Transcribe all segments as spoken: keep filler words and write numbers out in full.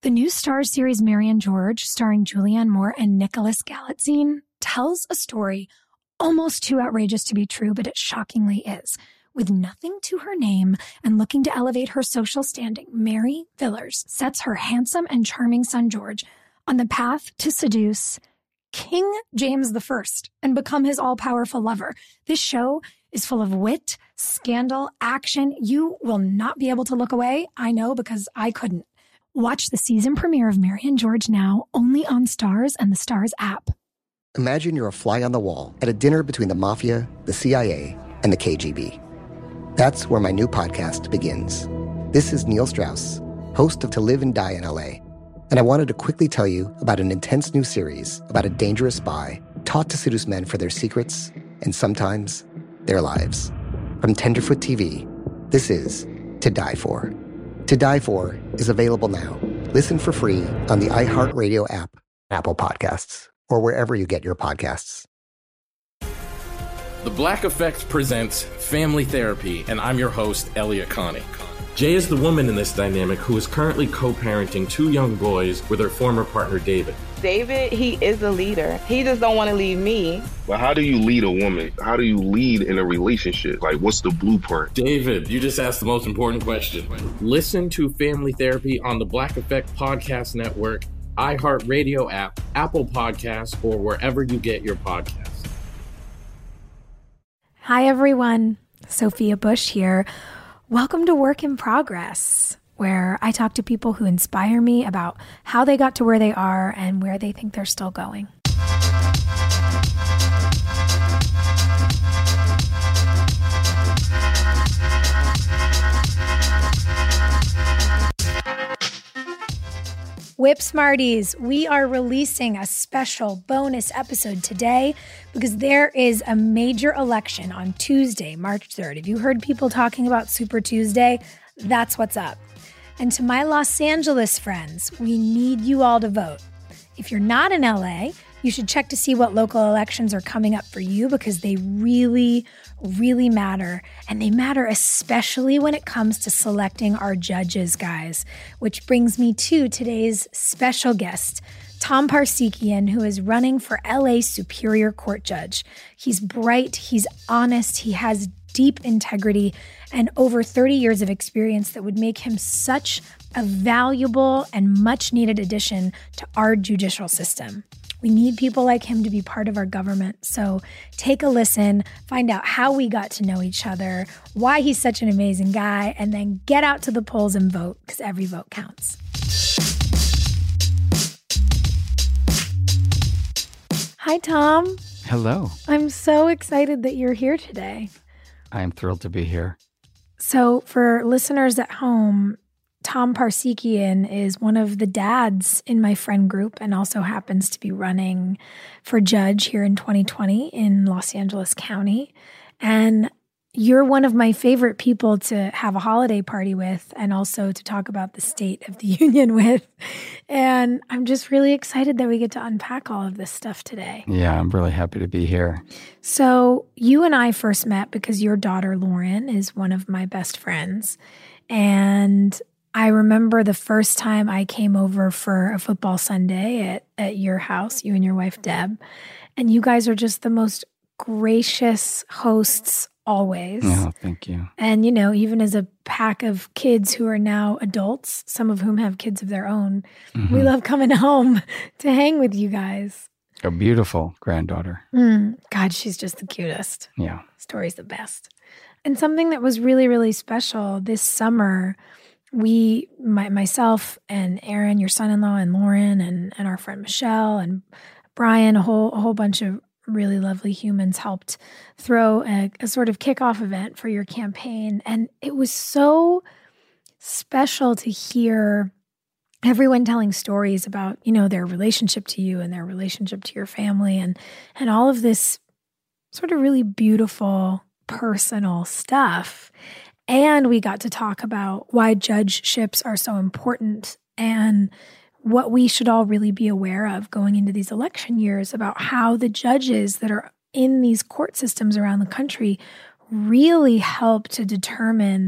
The new Starz series Mary and George, starring Julianne Moore and Nicholas Galitzine, tells a story almost too outrageous to be true, but it shockingly is. With nothing to her name and looking to elevate her social standing, Mary Villers sets her handsome and charming son George on the path to seduce King James the First and become his all-powerful lover. This show is full of wit, scandal, action. You will not be able to look away. I know, because I couldn't. Watch the season premiere of Mary and George now, only on Starz and the Starz app. Imagine you're a fly on the wall at a dinner between the Mafia, the C I A, and the K G B. That's where my new podcast begins. This is Neil Strauss, host of To Live and Die in L A, and I wanted to quickly tell you about an intense new series about a dangerous spy taught to seduce men for their secrets and sometimes their lives. From Tenderfoot T V, this is To Die For. To Die For is available now. Listen for free on the iHeartRadio app, Apple Podcasts, or wherever you get your podcasts. The Black Effect presents Family Therapy, and I'm your host, Elliot Connie. Jay is the woman in this dynamic who is currently co-parenting two young boys with her former partner, David. David, he is a leader. He just don't want to leave me. But how do you lead a woman? How do you lead in a relationship? Like, what's the blueprint? David, you just asked the most important question. Listen to Family Therapy on the Black Effect Podcast Network, iHeartRadio app, Apple Podcasts, or wherever you get your podcasts. Hi, everyone. Sophia Bush here. Welcome to Work in Progress, where I talk to people who inspire me about how they got to where they are and where they think they're still going. Whip Smarties, we are releasing a special bonus episode today because there is a major election on Tuesday, March third. If you heard people talking about Super Tuesday, that's what's up. And to my Los Angeles friends, we need you all to vote. If you're not in L A, you should check to see what local elections are coming up for you because they really, really matter. And they matter especially when it comes to selecting our judges, guys. Which brings me to today's special guest, Tom Parsekian, who is running for L A Superior Court Judge. He's bright, he's honest, he has deep integrity, and over thirty years of experience that would make him such a valuable and much-needed addition to our judicial system. We need people like him to be part of our government. So take a listen, find out how we got to know each other, why he's such an amazing guy, and then get out to the polls and vote, because every vote counts. Hi, Tom. Hello. I'm so excited that you're here today. I'm thrilled to be here. So for listeners at home, Tom Parsekian is one of the dads in my friend group and also happens to be running for judge here in twenty twenty in Los Angeles County. And you're one of my favorite people to have a holiday party with and also to talk about the state of the union with. And I'm just really excited that we get to unpack all of this stuff today. Yeah, I'm really happy to be here. So you and I first met because your daughter, Lauren, is one of my best friends. And I remember the first time I came over for a football Sunday at, at your house, you and your wife, Deb, and you guys are just the most gracious hosts always. Oh, thank you. And, you know, even as a pack of kids who are now adults, some of whom have kids of their own, mm-hmm. we love coming home to hang with you guys. A beautiful granddaughter. Mm, God, she's just the cutest. Yeah. Story's the best. And something that was really, really special this summer, we, my, myself and Aaron, your son-in-law, and Lauren, and, and our friend Michelle, and Brian, a whole a whole bunch of really lovely humans helped throw a, a sort of kickoff event for your campaign. And it was so special to hear everyone telling stories about, you know, their relationship to you and their relationship to your family and and all of this sort of really beautiful personal stuff. And we got to talk about why judgeships are so important and what we should all really be aware of going into these election years about how the judges that are in these court systems around the country really help to determine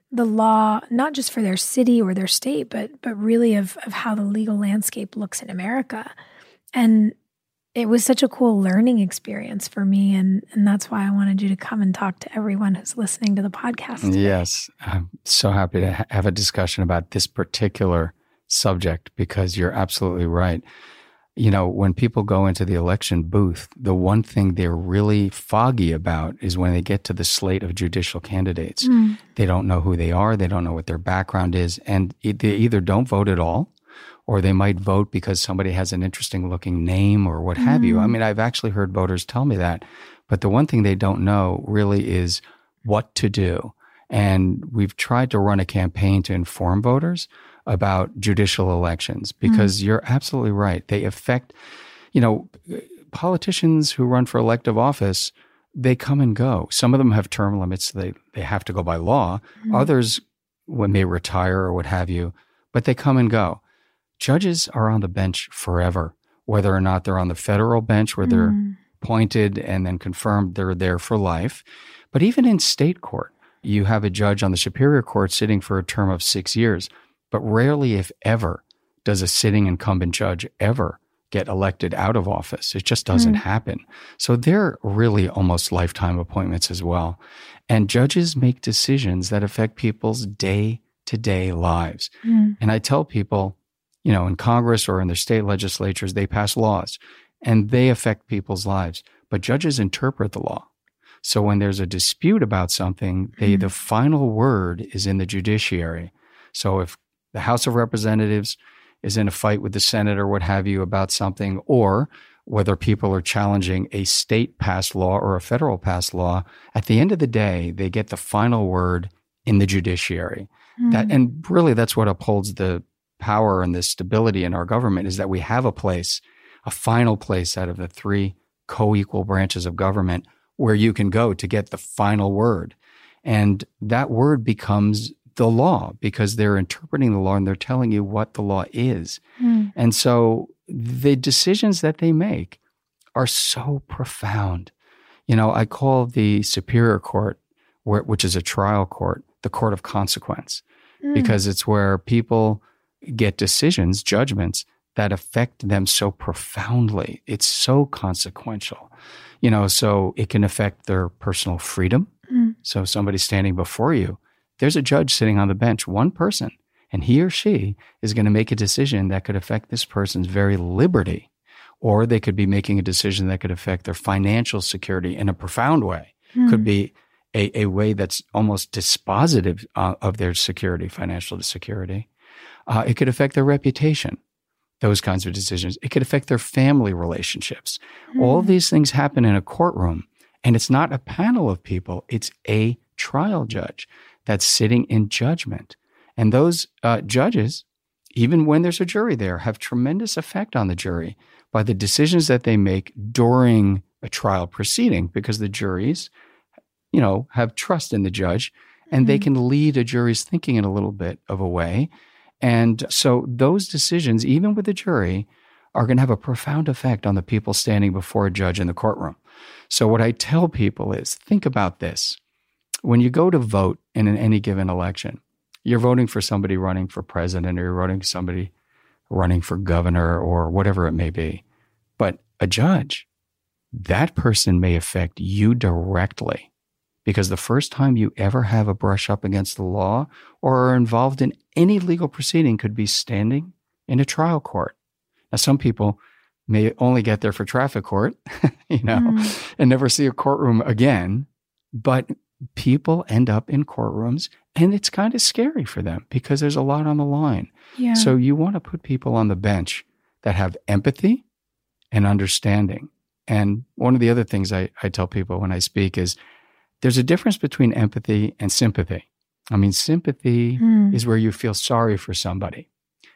the law, not just for their city or their state, but but really of of how the legal landscape looks in America. And it was such a cool learning experience for me. And, and that's why I wanted you to come and talk to everyone who's listening to the podcast today. Yes. I'm so happy to ha- have a discussion about this particular subject because you're absolutely right. You know, when people go into the election booth, the one thing they're really foggy about is when they get to the slate of judicial candidates. Mm. They don't know who they are. They don't know what their background is. And it, they either don't vote at all, or they might vote because somebody has an interesting looking name or what have mm. you. I mean, I've actually heard voters tell me that. But the one thing they don't know really is what to do. And we've tried to run a campaign to inform voters about judicial elections because mm. you're absolutely right. They affect, you know, politicians who run for elective office, they come and go. Some of them have term limits. They, they have to go by law. Mm. Others, when they retire or what have you, but they come and go. Judges are on the bench forever, whether or not they're on the federal bench where they're mm. appointed and then confirmed they're there for life. But even in state court, you have a judge on the Superior Court sitting for a term of six years. But rarely, if ever, does a sitting incumbent judge ever get elected out of office. It just doesn't mm. happen. So they're really almost lifetime appointments as well. And judges make decisions that affect people's day-to-day lives. Mm. And I tell people, you know, in Congress or in their state legislatures, they pass laws and they affect people's lives. But judges interpret the law. So when there's a dispute about something, they, mm. the final word is in the judiciary. So if the House of Representatives is in a fight with the Senate or what have you about something, or whether people are challenging a state passed law or a federal passed law, at the end of the day, they get the final word in the judiciary. Mm. That, and really that's what upholds the power and the stability in our government, is that we have a place, a final place out of the three co-equal branches of government where you can go to get the final word. And that word becomes the law because they're interpreting the law and they're telling you what the law is. Mm. And so the decisions that they make are so profound. You know, I call the Superior Court, which is a trial court, the court of consequence, mm. because it's where people get decisions, judgments that affect them so profoundly. It's so consequential. You know, so it can affect their personal freedom. Mm. So somebody standing before you, there's a judge sitting on the bench, one person, and he or she is going to make a decision that could affect this person's very liberty, or they could be making a decision that could affect their financial security in a profound way. Mm. Could be a, a way that's almost dispositive uh, of their security, financial security. Uh, it could affect their reputation, those kinds of decisions. It could affect their family relationships. Mm. All these things happen in a courtroom, and it's not a panel of people. It's a trial judge that's sitting in judgment. And those uh, judges, even when there's a jury there, have tremendous effect on the jury by the decisions that they make during a trial proceeding, because the juries, you know, have trust in the judge, and mm-hmm. they can lead a jury's thinking in a little bit of a way. And so those decisions, even with the jury, are going to have a profound effect on the people standing before a judge in the courtroom. So what I tell people is, think about this. When you go to vote in an, any given election, you're voting for somebody running for president, or you're voting for somebody running for governor, or whatever it may be. But a judge, that person may affect you directly, because the first time you ever have a brush up against the law or are involved in any legal proceeding could be standing in a trial court. Now, some people may only get there for traffic court, you know, mm. and never see a courtroom again, but people end up in courtrooms, and it's kind of scary for them because there's a lot on the line. Yeah. So you want to put people on the bench that have empathy and understanding. And one of the other things I, I tell people when I speak is there's a difference between empathy and sympathy. I mean, sympathy mm. is where you feel sorry for somebody.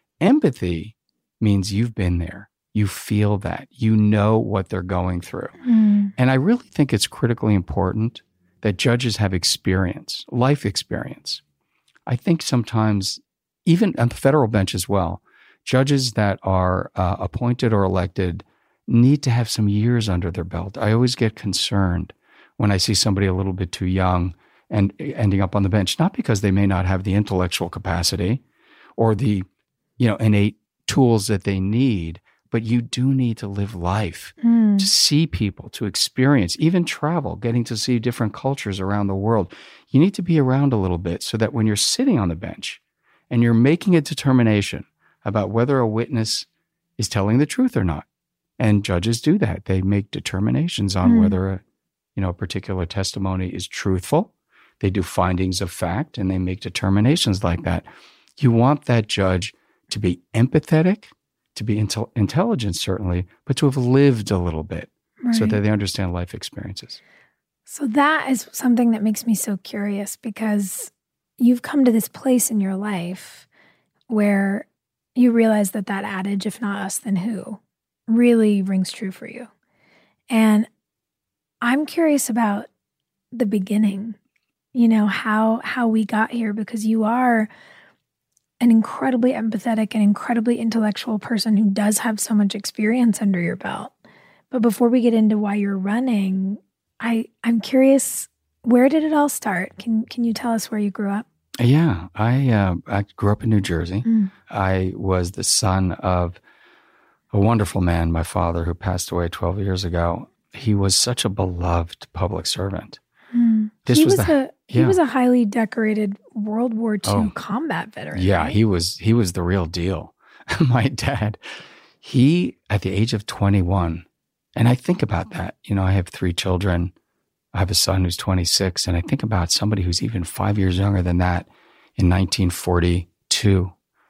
Empathy means you've been there. You feel that. You know what they're going through. Mm. And I really think it's critically important that judges have experience, life experience. I think sometimes, even on the federal bench as well, judges that are uh, appointed or elected need to have some years under their belt. I always get concerned when I see somebody a little bit too young and ending up on the bench, not because they may not have the intellectual capacity or the, you know, innate tools that they need, but you do need to live life, mm. to see people, to experience, even travel, getting to see different cultures around the world. You need to be around a little bit so that when you're sitting on the bench and you're making a determination about whether a witness is telling the truth or not, and judges do that. They make determinations on mm. whether a, you know, a particular testimony is truthful. They do findings of fact, and they make determinations like that. You want that judge to be empathetic, to be intel- intelligent, certainly, but to have lived a little bit, right, so that they understand life experiences. So that is something that makes me so curious, because you've come to this place in your life where you realize that that adage, if not us, then who, really rings true for you. And I'm curious about the beginning, you know, how how we got here, because you are an incredibly empathetic and incredibly intellectual person who does have so much experience under your belt. But before we get into why you're running, I, I'm curious, where did it all start? Can can you tell us where you grew up? Yeah, I uh, I grew up in New Jersey. Mm. I was the son of a wonderful man, my father, who passed away twelve years ago. He was such a beloved public servant. Mm. This he was, was the, a he yeah. was a highly decorated World War Two oh, combat veteran. Yeah, right? he was he was the real deal. My dad, he at the age of twenty-one, and I think about that. You know, I have three children. I have a son who's twenty-six, and I think about somebody who's even five years younger than that. In nineteen forty-two,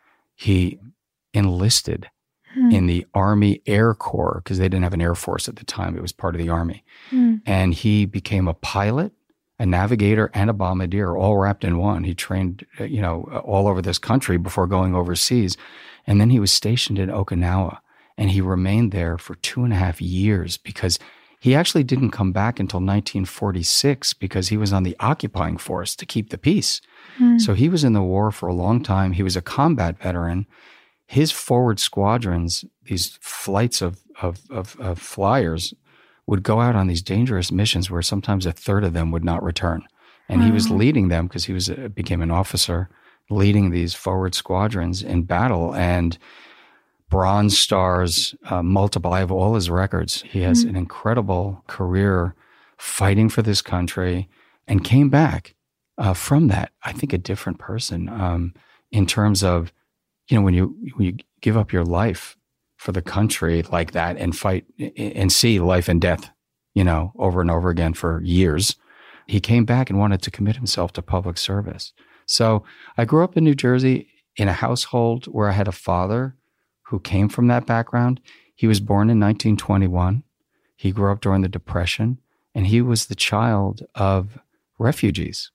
he enlisted hmm. in the Army Air Corps, because they didn't have an Air Force at the time. It was part of the Army. Hmm. And he became a pilot, a navigator, and a bombardier, all wrapped in one. He trained, you know, all over this country before going overseas. And then he was stationed in Okinawa, and he remained there for two and a half years because he actually didn't come back until nineteen forty-six, because he was on the occupying force to keep the peace. Mm. So he was in the war for a long time. He was a combat veteran. His forward squadrons, these flights of, of, of, of flyers, would go out on these dangerous missions where sometimes a third of them would not return. And wow. he was leading them, because he was a, became an officer, leading these forward squadrons in battle. And Bronze Stars, uh, multiple. I have all his records. He has mm. an incredible career fighting for this country, and came back uh, from that, I think, a different person um, in terms of, you know, when you when you give up your life for the country like that and fight and see life and death, you know, over and over again for years, he came back and wanted to commit himself to public service. So I grew up in New Jersey in a household where I had a father who came from that background. He was born in nineteen twenty-one. He grew up during the Depression, and he was the child of refugees.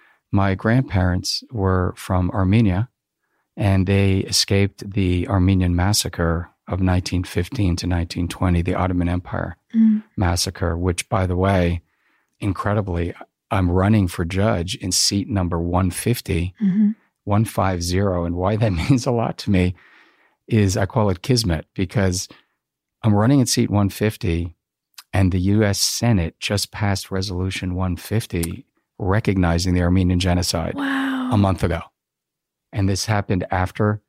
My grandparents were from Armenia, and they escaped the Armenian massacre of nineteen fifteen to nineteen twenty, the Ottoman Empire mm. massacre, which, by the way, incredibly, I'm running for judge in seat number one fifty, mm-hmm. one fifty, and why that means a lot to me is I call it kismet, because I'm running in seat one fifty, and the U S Senate just passed Resolution one fifty recognizing the Armenian genocide wow. a month ago. And this happened after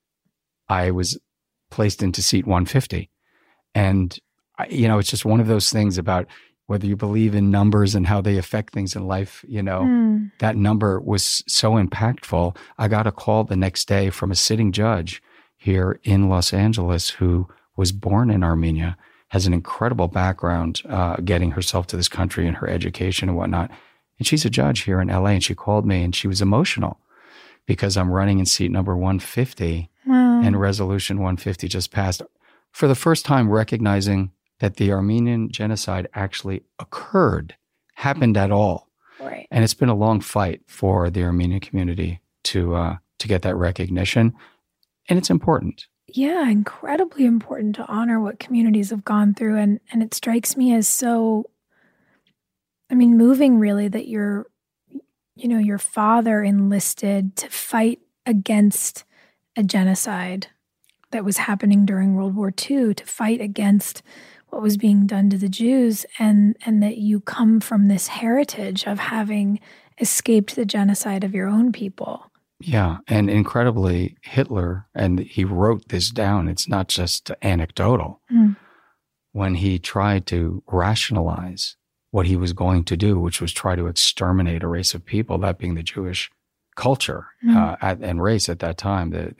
I was placed into seat one fifty. And, you know, it's just one of those things about whether you believe in numbers and how they affect things in life. You know, mm. that number was so impactful. I got a call the next day from a sitting judge here in Los Angeles who was born in Armenia, has an incredible background uh, getting herself to this country and her education and whatnot. And she's a judge here in L A, and she called me and she was emotional because I'm running in seat number one fifty wow. and Resolution one fifty just passed, for the first time recognizing that the Armenian genocide actually occurred, happened at all. Right. And it's been a long fight for the Armenian community to uh, to get that recognition. And it's important. Yeah, incredibly important to honor what communities have gone through. And, and it strikes me as so, I mean, moving really, that your, you know, your father enlisted to fight against a genocide that was happening during World War Two, to fight against what was being done to the Jews, and, and that you come from this heritage of having escaped the genocide of your own people. Yeah. And incredibly, Hitler, and he wrote this down, it's not just anecdotal, mm. when he tried to rationalize what he was going to do, which was try to exterminate a race of people, that being the Jewish culture mm. uh, at, and race at that time. The,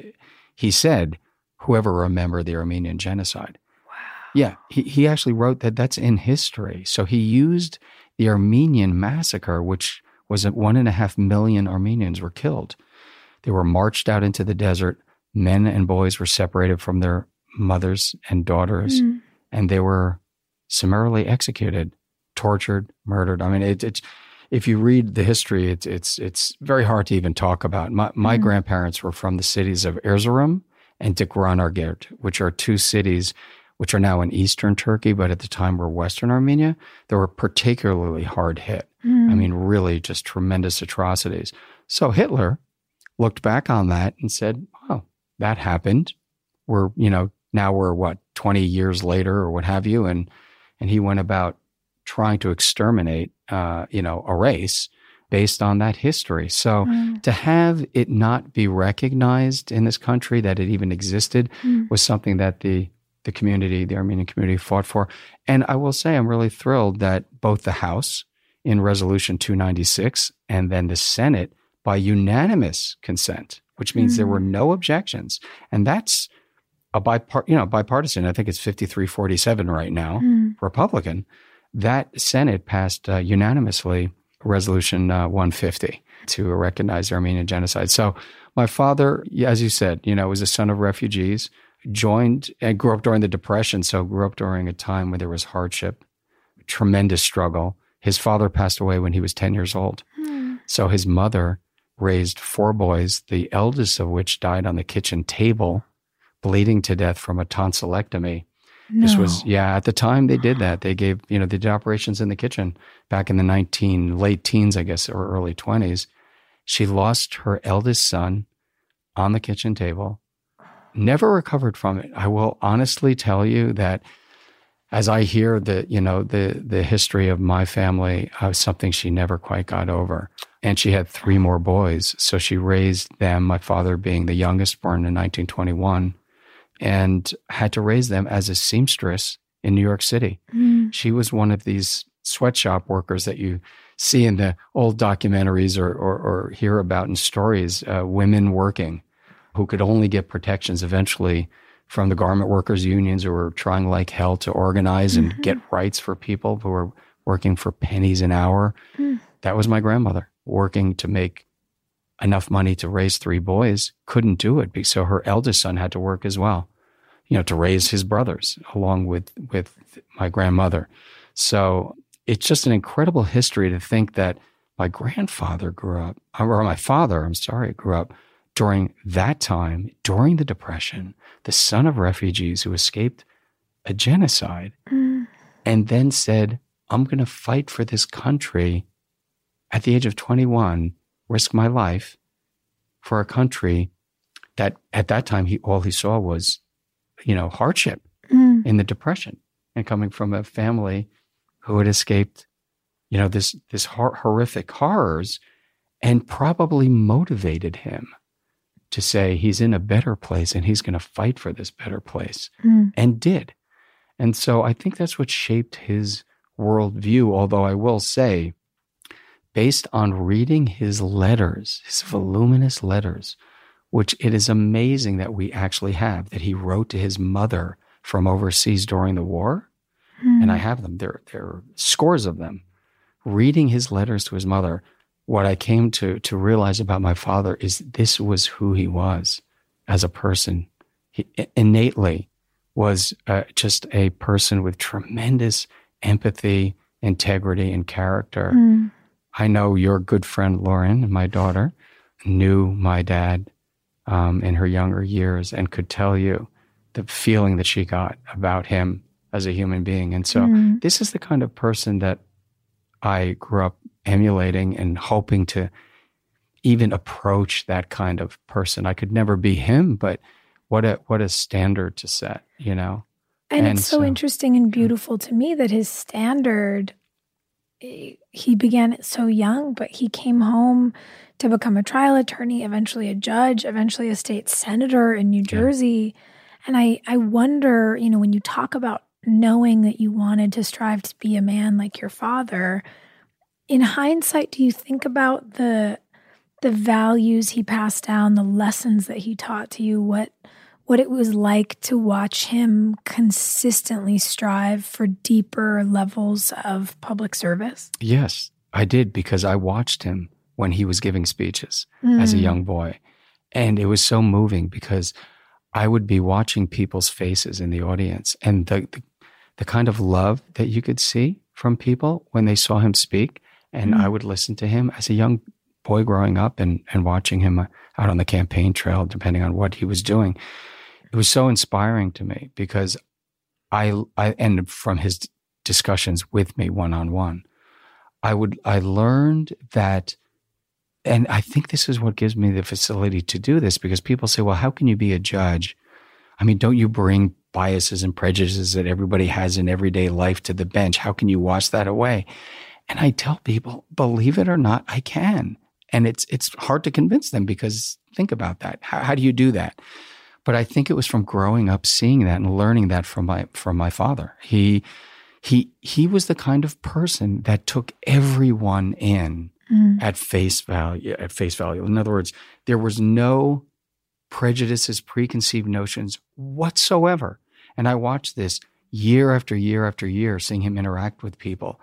he said, whoever remembered the Armenian genocide. Wow. Yeah, he, he actually wrote that that's in history. So he used the Armenian massacre, which was that one and a half million Armenians were killed. They were marched out into the desert. Men and boys were separated from their mothers and daughters, mm. and they were summarily executed, tortured, murdered. I mean, it, it's if you read the history, it's it's it's very hard to even talk about. My, my mm. grandparents were from the cities of Erzurum and Dikranargerd, which are two cities which are now in eastern Turkey, but at the time were Western Armenia. They were particularly hard hit. Mm. I mean, really just tremendous atrocities. So Hitler looked back on that and said, oh, that happened. We're, you know, now we're what, twenty years later or what have you. And, and he went about trying to exterminate, uh, you know, a race based on that history. So mm. to have it not be recognized in this country that it even existed mm. was something that the the community, the Armenian community, fought for. And I will say I'm really thrilled that both the House in Resolution two ninety-six and then the Senate by unanimous consent, which means mm. there were no objections. And that's a bipart, you know, bipartisan. I think it's fifty-three forty-seven right now, mm. Republican. That Senate passed uh, unanimously Resolution uh, one fifty to recognize the Armenian genocide. So my father, as you said, you know, was a son of refugees, joined and grew up during the Depression. So grew up during a time when there was hardship, tremendous struggle. His father passed away when he was ten years old. Mm. So his mother raised four boys, the eldest of which died on the kitchen table, bleeding to death from a tonsillectomy. No. This was, yeah, at the time they did that. They gave, you know, they did operations in the kitchen back in the nineteen, late teens, I guess, or early twenties. She lost her eldest son on the kitchen table, never recovered from it. I will honestly tell you that as I hear the, you know, the, the history of my family, uh, something she never quite got over. And she had three more boys. So she raised them, my father being the youngest, born in nineteen twenty-one. And had to raise them as a seamstress in New York City. Mm. She was one of these sweatshop workers that you see in the old documentaries or, or, or hear about in stories, uh, women working who could only get protections eventually from the garment workers unions who were trying like hell to organize and mm-hmm. get rights for people who were working for pennies an hour. Mm. That was my grandmother working to make enough money to raise three boys, couldn't do it. So her eldest son had to work as well, you know, to raise his brothers along with, with my grandmother. So it's just an incredible history to think that my grandfather grew up, or my father, I'm sorry, grew up during that time, during the Depression, the son of refugees who escaped a genocide mm. and then said, I'm going to fight for this country at the age of twenty-one, risk my life for a country that at that time he all he saw was, you know, hardship mm. in the Depression, and coming from a family who had escaped, you know, this this hor- horrific horrors, and probably motivated him to say he's in a better place and he's going to fight for this better place, mm. and did. And so I think that's what shaped his worldview. Although I will say, based on reading his letters, his voluminous letters, which it is amazing that we actually have, that he wrote to his mother from overseas during the war. Mm. And I have them. There, there are scores of them. Reading his letters to his mother, what I came to, to realize about my father is this was who he was as a person. He innately was uh, just a person with tremendous empathy, integrity, and character. Mm. I know your good friend, Lauren, my daughter, knew my dad um, in her younger years and could tell you the feeling that she got about him as a human being. And so mm. this is the kind of person that I grew up emulating and hoping to even approach that kind of person. I could never be him, but what a what a standard to set, you know? And, and it's so, so interesting and beautiful to me that his standard he began it so young, but he came home to become a trial attorney, eventually a judge, eventually a state senator in New Jersey. Yeah. And I, I wonder, you know, when you talk about knowing that you wanted to strive to be a man like your father, in hindsight, do you think about the the values he passed down, the lessons that he taught to you, what what it was like to watch him consistently strive for deeper levels of public service? Yes, I did, because I watched him when he was giving speeches mm. as a young boy. And it was so moving because I would be watching people's faces in the audience, and the, the, the kind of love that you could see from people when they saw him speak. And mm. I would listen to him as a young boy growing up and, and watching him out on the campaign trail, depending on what he was doing. It was so inspiring to me because I, I and from his discussions with me one-on-one, I would, I learned that, and I think this is what gives me the facility to do this, because people say, well, how can you be a judge? I mean, don't you bring biases and prejudices that everybody has in everyday life to the bench? How can you wash that away? And I tell people, believe it or not, I can. And it's it's hard to convince them, because think about that. How, how do you do that? But I think it was from growing up, seeing that and learning that from my from my father. He he he was the kind of person that took everyone in mm. at face value. At face value. In other words, there was no prejudices, preconceived notions whatsoever. And I watched this year after year after year, seeing him interact with people.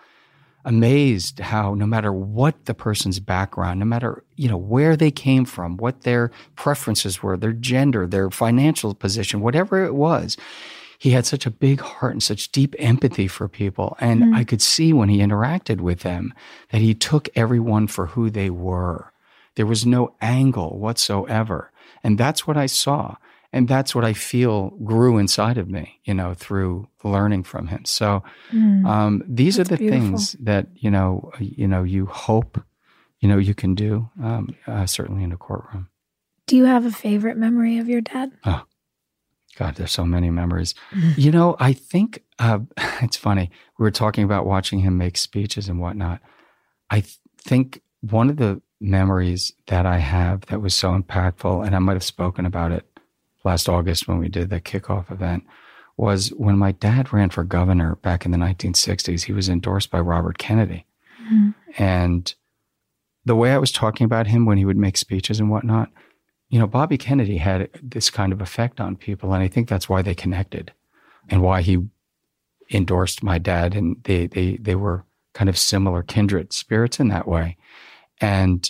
Amazed how no matter what the person's background, no matter, you know, where they came from, what their preferences were, their gender, their financial position, whatever it was, he had such a big heart and such deep empathy for people. And mm. I could see when he interacted with them that he took everyone for who they were. There was no angle whatsoever. And that's what I saw. And that's what I feel grew inside of me, you know, through learning from him. So mm, um, these are the beautiful. things that, you know, you know, you hope, you know, you can do, um, uh, certainly in a courtroom. Do you have a favorite memory of your dad? Oh, God, there's so many memories. Mm. You know, I think uh, it's funny. We were talking about watching him make speeches and whatnot. I th- think one of the memories that I have that was so impactful, and I might have spoken about it last August when we did the kickoff event, was when my dad ran for governor back in the nineteen sixties. He was endorsed by Robert Kennedy. Mm-hmm. And the way I was talking about him when he would make speeches and whatnot, you know, Bobby Kennedy had this kind of effect on people. And I think that's why they connected and why he endorsed my dad. And they, they, they were kind of similar kindred spirits in that way. And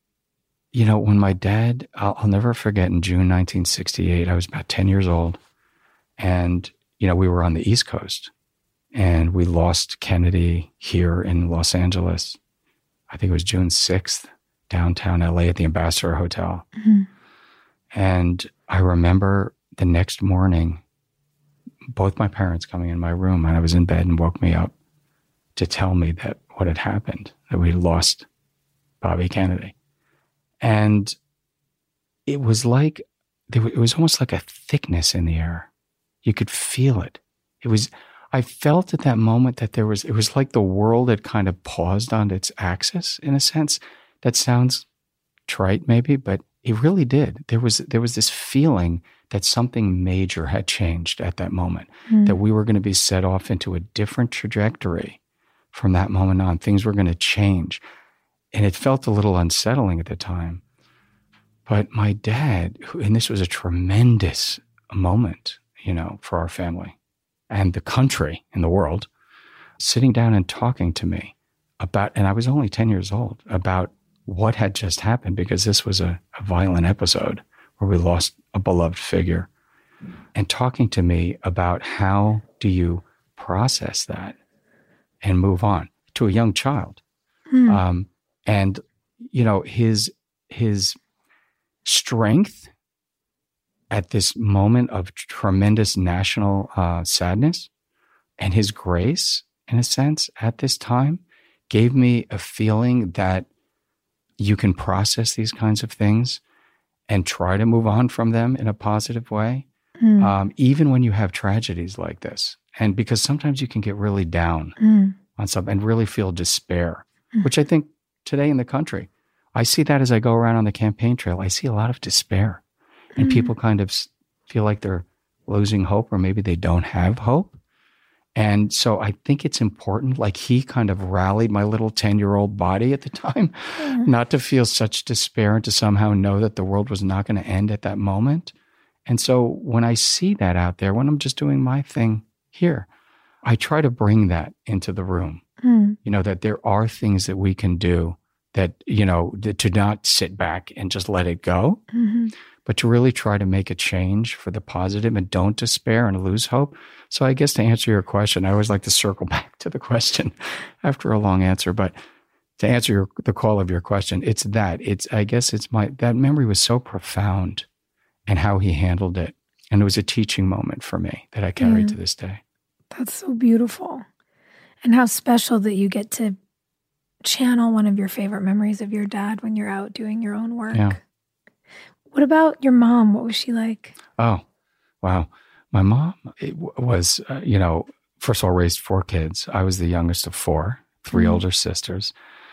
you know, when my dad, I'll, I'll never forget, in June nineteen sixty-eight, I was about ten years old. And, you know, we were on the East Coast and we lost Kennedy here in Los Angeles. I think it was June sixth, downtown L A at the Ambassador Hotel. Mm-hmm. And I remember the next morning, both my parents coming in my room, and I was in bed and woke me up to tell me that what had happened, that we lost Bobby Kennedy. And it was like, it was almost like a thickness in the air. You could feel it. It was, I felt at that moment that there was, it was like the world had kind of paused on its axis in a sense. That sounds trite maybe, but it really did. There was, there was this feeling that something major had changed at that moment, mm. that we were going to be set off into a different trajectory from that moment on. Things were going to change. And it felt a little unsettling at the time. But my dad, who, and this was a tremendous moment, you know, for our family and the country and the world, sitting down and talking to me about, and I was only ten years old, about what had just happened, because this was a, a violent episode where we lost a beloved figure, and talking to me about how do you process that and move on to a young child. Hmm. Um, And, you know, his, his strength at this moment of tremendous national uh, sadness, and his grace, in a sense, at this time, gave me a feeling that you can process these kinds of things and try to move on from them in a positive way, mm. um, even when you have tragedies like this. And because sometimes you can get really down mm. on something and really feel despair, mm-hmm. which I think today in the country, I see that as I go around on the campaign trail. I see a lot of despair, and mm-hmm. people kind of feel like they're losing hope, or maybe they don't have hope. And so I think it's important, like he kind of rallied my little ten-year-old body at the time, mm-hmm. not to feel such despair and to somehow know that the world was not going to end at that moment. And so when I see that out there, when I'm just doing my thing here, I try to bring that into the room, mm. you know, that there are things that we can do that, you know, that to not sit back and just let it go, mm-hmm. but to really try to make a change for the positive and don't despair and lose hope. So I guess to answer your question, I always like to circle back to the question after a long answer, but to answer your, the call of your question, it's that. It's, I guess it's my, that memory was so profound and how he handled it. And it was a teaching moment for me that I carry mm. to this day. That's so beautiful. And how special that you get to channel one of your favorite memories of your dad when you're out doing your own work. Yeah. What about your mom? What was she like? Oh, wow. My mom it was, uh, you know, first of all, raised four kids. I was the youngest of four, three mm. older sisters.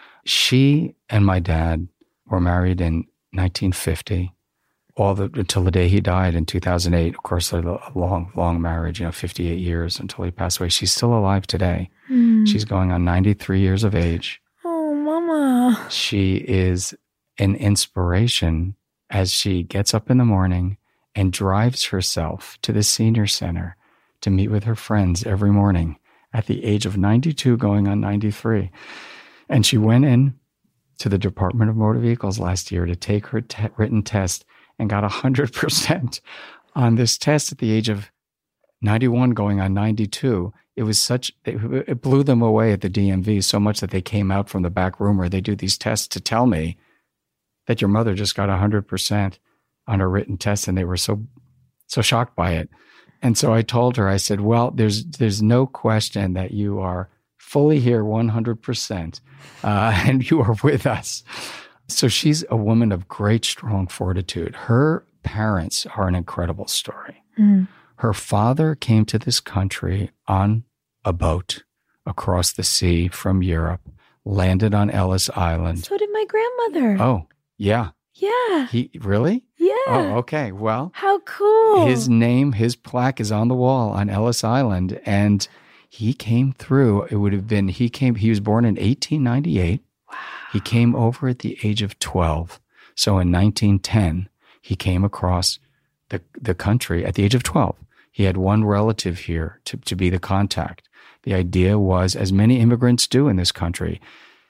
She and my dad were married in nineteen fifty. All the until the day he died in two thousand eight. Of course, a long, long marriage, you know, fifty-eight years until he passed away. She's still alive today. Mm. She's going on ninety-three years of age. Oh, Mama. She is an inspiration as she gets up in the morning and drives herself to the senior center to meet with her friends every morning at the age of ninety-two, going on ninety-three. And she went in to the Department of Motor Vehicles last year to take her te- written test and got one hundred percent on this test at the age of ninety-one, going on ninety-two. It was such, it blew them away at the D M V so much that they came out from the back room where they do these tests to tell me that your mother just got one hundred percent on her written test, and they were so, so shocked by it. And so I told her, I said, well, there's, there's no question that you are fully here one hundred percent, uh, and you are with us. So she's a woman of great, strong fortitude. Her parents are an incredible story. Mm. Her father came to this country on a boat across the sea from Europe, landed on Ellis Island. So did my grandmother. Oh, yeah. Yeah. He really? Yeah. Oh, okay. Well, how cool. His name, his plaque is on the wall on Ellis Island, and he came through. It would have been, he came, he was born in eighteen ninety-eight. Wow. He came over at the age of twelve. So in nineteen ten, he came across the, the country at the age of twelve. He had one relative here to, to be the contact. The idea was, as many immigrants do in this country,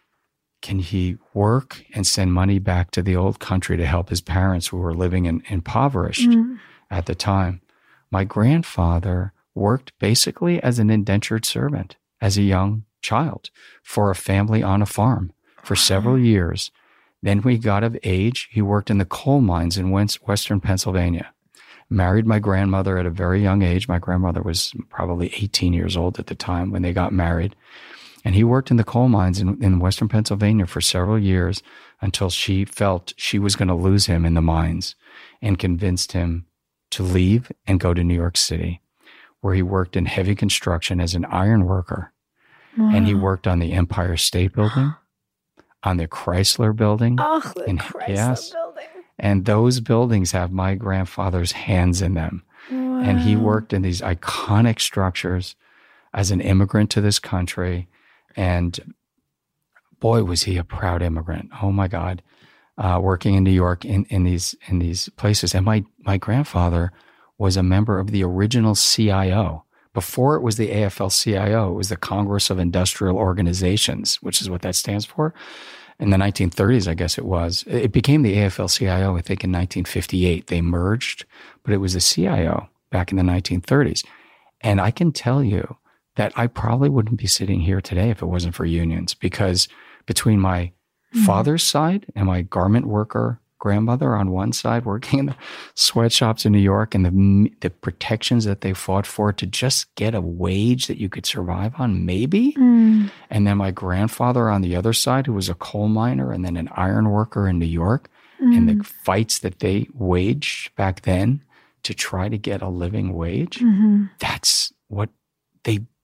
can he work and send money back to the old country to help his parents who were living in, impoverished mm. at the time? My grandfather worked basically as an indentured servant as a young child for a family on a farm for several years. Then when he got of age, he worked in the coal mines in West, Western Pennsylvania. Married my grandmother at a very young age. My grandmother was probably eighteen years old at the time when they got married. And he worked in the coal mines in, in Western Pennsylvania for several years until she felt she was going to lose him in the mines, and convinced him to leave and go to New York City, where he worked in heavy construction as an iron worker. Wow. And he worked on the Empire State Building, on the Chrysler Building. Oh, the in, Chrysler yes. Building. And those buildings have my grandfather's hands in them. Wow. And he worked in these iconic structures as an immigrant to this country. And boy, was he a proud immigrant. Oh my God. Uh, working in New York in, in these in these places. And my, my grandfather was a member of the original C I O. Before it was the A F L C I O, it was the Congress of Industrial Organizations, which is what that stands for. In the nineteen thirties, I guess it was. It became the A F L C I O, I think, in nineteen fifty-eight. They merged, but it was the C I O back in the nineteen thirties. And I can tell you that I probably wouldn't be sitting here today if it wasn't for unions, because between my mm-hmm. father's side and my garment worker grandmother on one side working in the sweatshops in New York, and the the protections that they fought for to just get a wage that you could survive on, maybe. Mm. And then my grandfather on the other side, who was a coal miner and then an iron worker in New York, mm. and the fights that they waged back then to try to get a living wage. Mm-hmm. That's what they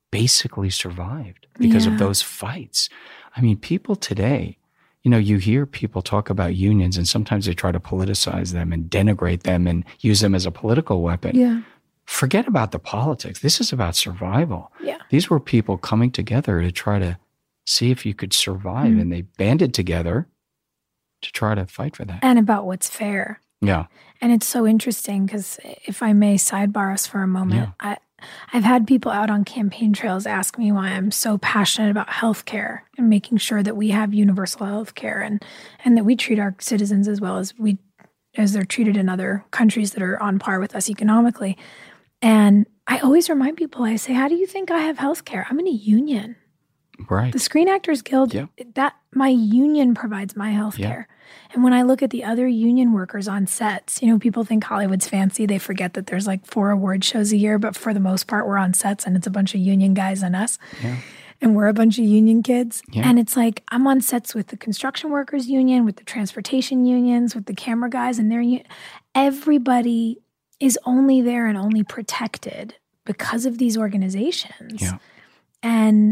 basically survived because Yeah. of those fights. I mean, people today, you know, you hear people talk about unions and sometimes they try to politicize them and denigrate them and use them as a political weapon. Yeah. Forget about the politics. This is about survival. Yeah. These were people coming together to try to see if you could survive, Mm. and they banded together to try to fight for that. And about what's fair. Yeah. And it's so interesting because if I may sidebar us for a moment, Yeah. I, I've had people out on campaign trails ask me why I'm so passionate about healthcare and making sure that we have universal healthcare and and that we treat our citizens as well as we as they're treated in other countries that are on par with us economically. And I always remind people, I say, how do you think I have healthcare? I'm in a union. Right. The Screen Actors Guild, Yeah. that my union provides my health care. And when I look at the other union workers on sets, you know, people think Hollywood's fancy. They forget that there's like four award shows a year, but for the most part, we're on sets and it's a bunch of union guys and us. Yeah. And we're a bunch of union kids. Yeah. And it's like, I'm on sets with the construction workers union, with the transportation unions, with the camera guys and their union. Everybody is only there and only protected because of these organizations. Yeah. And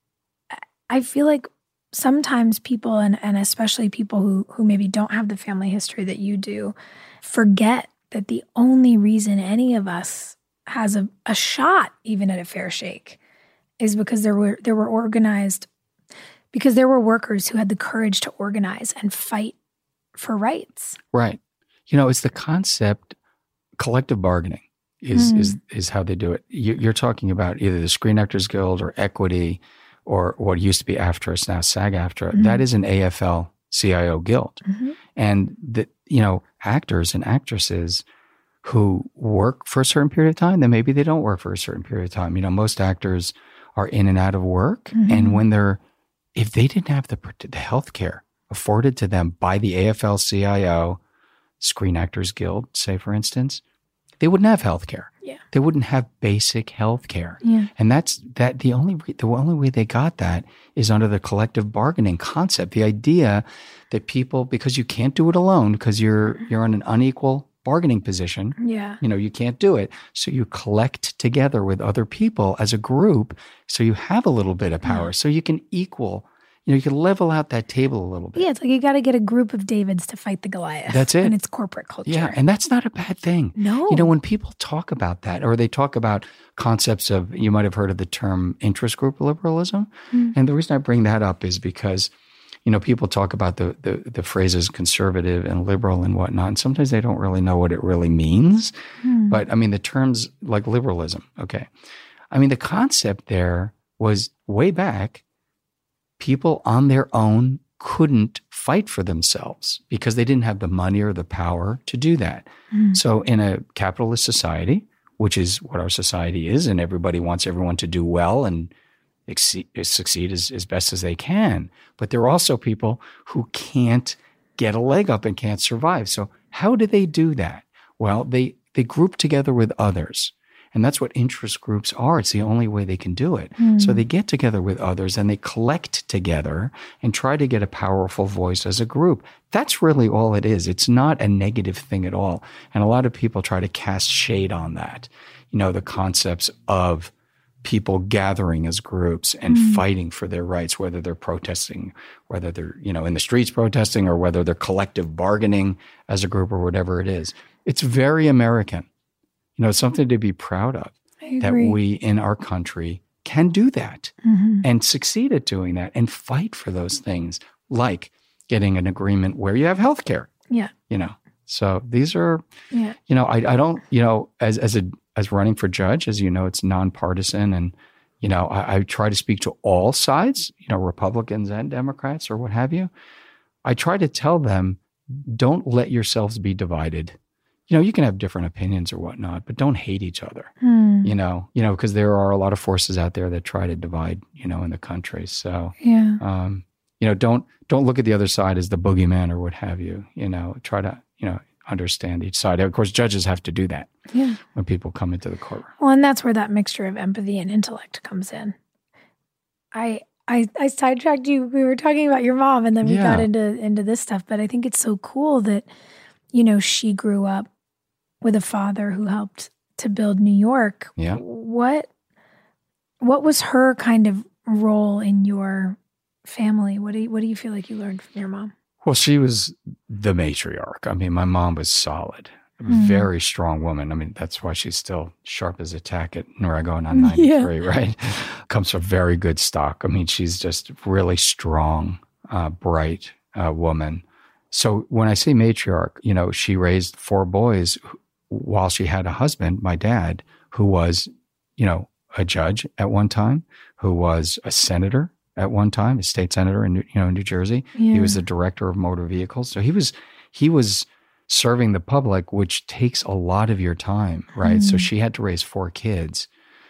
I feel like sometimes people, and, and especially people who, who maybe don't have the family history that you do, forget that the only reason any of us has a, a shot even at a fair shake is because there were there were organized, because there were workers who had the courage to organize and fight for rights. Right. You know, it's the concept, collective bargaining is Mm. is is how they do it. You, you're talking about either the Screen Actors Guild or Equity or what used to be AFTRA, it's now SAG-AFTRA. Mhm. That is an A F L C I O guild. Mhm. And, the, you know, actors and actresses who work for a certain period of time, then maybe they don't work for a certain period of time. You know, most actors are in and out of work. Mhm. And when they're, if they didn't have the, the health care afforded to them by the A F L C I O, Screen Actors Guild, say, for instance, they wouldn't have health care. Yeah. They wouldn't have basic health care. Yeah. And that's that the only re- the only way they got that is under the collective bargaining concept. The idea that people, because you can't do it alone, because you're you're in an unequal bargaining position, Yeah. you know, you can't do it. So you collect together with other people as a group, so you have a little bit of power, Yeah. so you can equal, you know, you can level out that table a little bit. Yeah, it's like you got to get a group of Davids to fight the Goliath. That's it. And it's corporate culture. Yeah, and that's not a bad thing. No. You know, when people talk about that, or they talk about concepts of, you might have heard of the term interest group liberalism. Mm. And the reason I bring that up is because, you know, people talk about the, the, the phrases conservative and liberal and whatnot, and sometimes they don't really know what it really means. Mm. But I mean, the terms like liberalism, okay. I mean, the concept there was way back, people on their own couldn't fight for themselves because they didn't have the money or the power to do that. Mm. So in a capitalist society, which is what our society is, and everybody wants everyone to do well and exceed, succeed as, as best as they can. But there are also people who can't get a leg up and can't survive. So how do they do that? Well, they, they group together with others. And that's what interest groups are. It's the only way they can do it. Mm. So they get together with others and they collect together and try to get a powerful voice as a group. That's really all it is. It's not a negative thing at all. And a lot of people try to cast shade on that. You know, the concepts of people gathering as groups and Mm. fighting for their rights, whether they're protesting, whether they're, you know, in the streets protesting, or whether they're collective bargaining as a group or whatever it is. It's very American. You know, it's something to be proud of, I that agree. we in our country can do that Mhm. and succeed at doing that and fight for those things, like getting an agreement where you have health care, Yeah. you know. So these are, Yeah. you know, I, I don't, you know, as as a as running for judge, as you know, it's nonpartisan, and you know, I, I try to speak to all sides, you know, Republicans and Democrats or what have you. I try to tell them, don't let yourselves be divided. You know, you can have different opinions or whatnot, but don't hate each other. Mm. You know, you know, because there are a lot of forces out there that try to divide, you know, in the country. So, Yeah. um, you know, don't don't look at the other side as the boogeyman or what have you. You know, try to, you know, understand each side. Of course, judges have to do that Yeah. when people come into the courtroom. Well, and that's where that mixture of empathy and intellect comes in. I I I sidetracked you. We were talking about your mom, and then we Yeah. got into into this stuff. But I think it's so cool that, you know, she grew up with a father who helped to build New York. Yeah. What What was her kind of role in your family? What do you, what do you feel like you learned from your mom? Well, she was the matriarch. I mean, my mom was solid, Mm. very strong woman. I mean, that's why she's still sharp as a tack at Naragon on ninety-three, yeah. Right? Comes from very good stock. I mean, she's just really strong, uh, bright uh, woman. So when I say matriarch, you know, she raised four boys while she had a husband, my dad, who was, you know, a judge at one time, who was a senator at one time, a state senator in, you know, New Jersey. Yeah. He was the director of motor vehicles. So he was, he was serving the public, which takes a lot of your time, right? Mm. So she had to raise four kids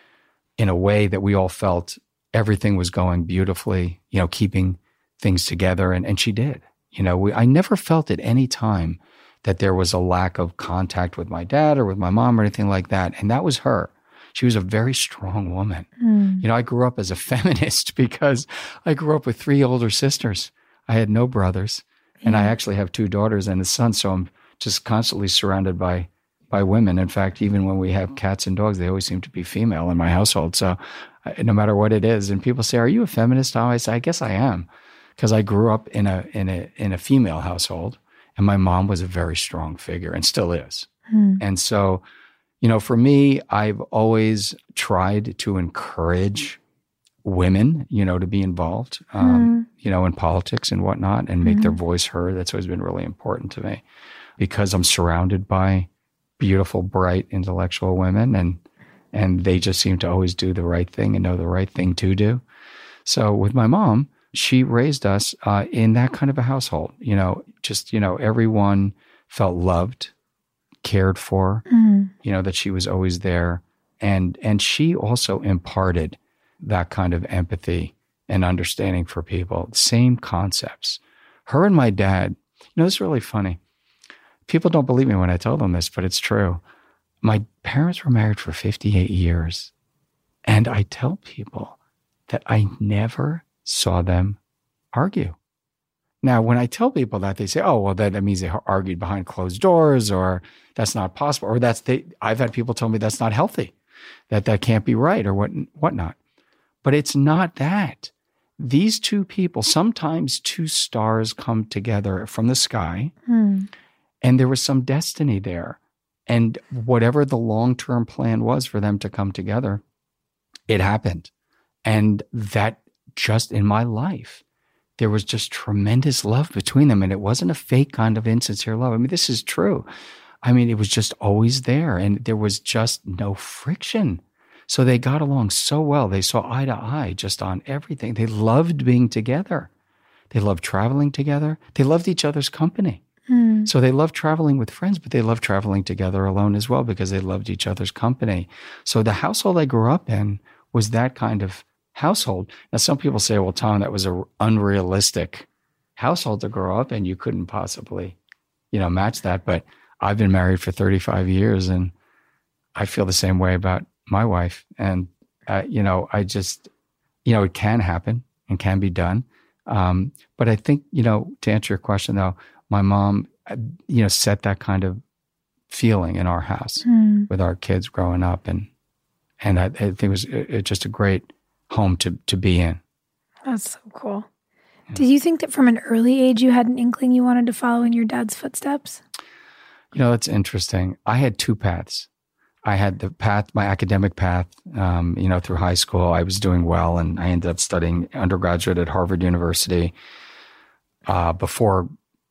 in a way that we all felt everything was going beautifully, you know, keeping things together. And, and she did. You know, we, I never felt at any time that there was a lack of contact with my dad or with my mom or anything like that. And that was her. She was a very strong woman. Mm. You know, I grew up as a feminist because I grew up with three older sisters. I had no brothers. Yeah. And I actually have two daughters and a son. So I'm just constantly surrounded by by women. In fact, even when we have cats and dogs, they always seem to be female in my household. So no matter what it is, and people say, "Are you a feminist?" I say, "I guess I am," because I grew up in a in a in a female household, and my mom was a very strong figure and still is. Hmm. And so, you know, for me, I've always tried to encourage women, you know, to be involved, um, hmm. you know, in politics and whatnot, and make hmm. their voice heard. That's always been really important to me, because I'm surrounded by beautiful, bright, intellectual women, and and they just seem to always do the right thing and know the right thing to do. So with my mom, she raised us uh, in that kind of a household. You know, just, you know, everyone felt loved, cared for, mm. you know, that she was always there. And and she also imparted that kind of empathy and understanding for people. Same concepts. Her and my dad, you know, it's really funny. People don't believe me when I tell them this, but it's true. My parents were married for fifty-eight years. And I tell people that I never saw them argue. Now, when I tell people that, they say, "Oh, well, that, that means they argued behind closed doors, or that's not possible, or that's they." I've had people tell me that's not healthy, that that can't be right, or what whatnot. But it's not that. These two people, sometimes two stars come together from the sky, hmm. and there was some destiny there. And whatever the long-term plan was for them to come together, it happened. And that just in my life, there was just tremendous love between them. And it wasn't a fake kind of insincere love. I mean, this is true. I mean, it was just always there. And there was just no friction. So they got along so well. They saw eye to eye just on everything. They loved being together. They loved traveling together. They loved each other's company. Mm. So they loved traveling with friends, but they loved traveling together alone as well, because they loved each other's company. So the household I grew up in was that kind of household. Now, some people say, "Well, Tom, that was an unrealistic household to grow up in. You couldn't possibly, you know, match that." But I've been married for thirty-five years, and I feel the same way about my wife. And, uh, you know, I just, you know, it can happen and can be done. Um, but I think, you know, to answer your question, though, my mom, you know, set that kind of feeling in our house mm. with our kids growing up. And and I, I think it was it, just a great home to to be in. That's so cool. Yeah. Did you think that from an early age you had an inkling you wanted to follow in your dad's footsteps? You know, that's interesting. I had two paths. I had the path, my academic path, um, you know, through high school. I was doing well, and I ended up studying undergraduate at Harvard University uh, before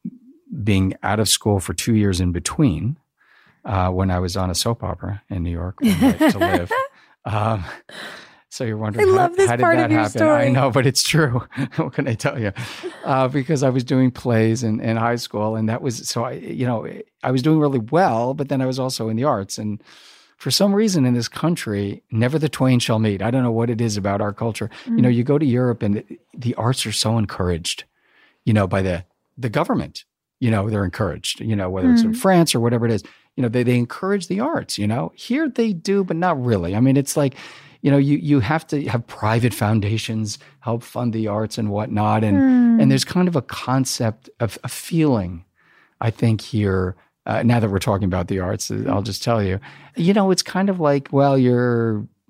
being out of school for two years in between, uh, when I was on a soap opera in New York to live. Um, so you're wondering, I how, love this how did part that of your happen? story. I know, but it's true. What can I tell you? Uh, because I was doing plays in, in high school, and that was, so I, you know, I was doing really well, but then I was also in the arts. And for some reason in this country, never the twain shall meet. I don't know what it is about our culture. Mm. You know, you go to Europe and the, the arts are so encouraged, you know, by the, the government. You know, they're encouraged, you know, whether mm. it's in France or whatever it is, you know, they, they encourage the arts, you know. Here they do, but not really. I mean, it's like, you know, you, you have to have private foundations help fund the arts and whatnot. And, mm. and there's kind of a concept of a feeling, I think, here. Uh, now that we're talking about the arts, I'll just tell you, you know, it's kind of like, well, you're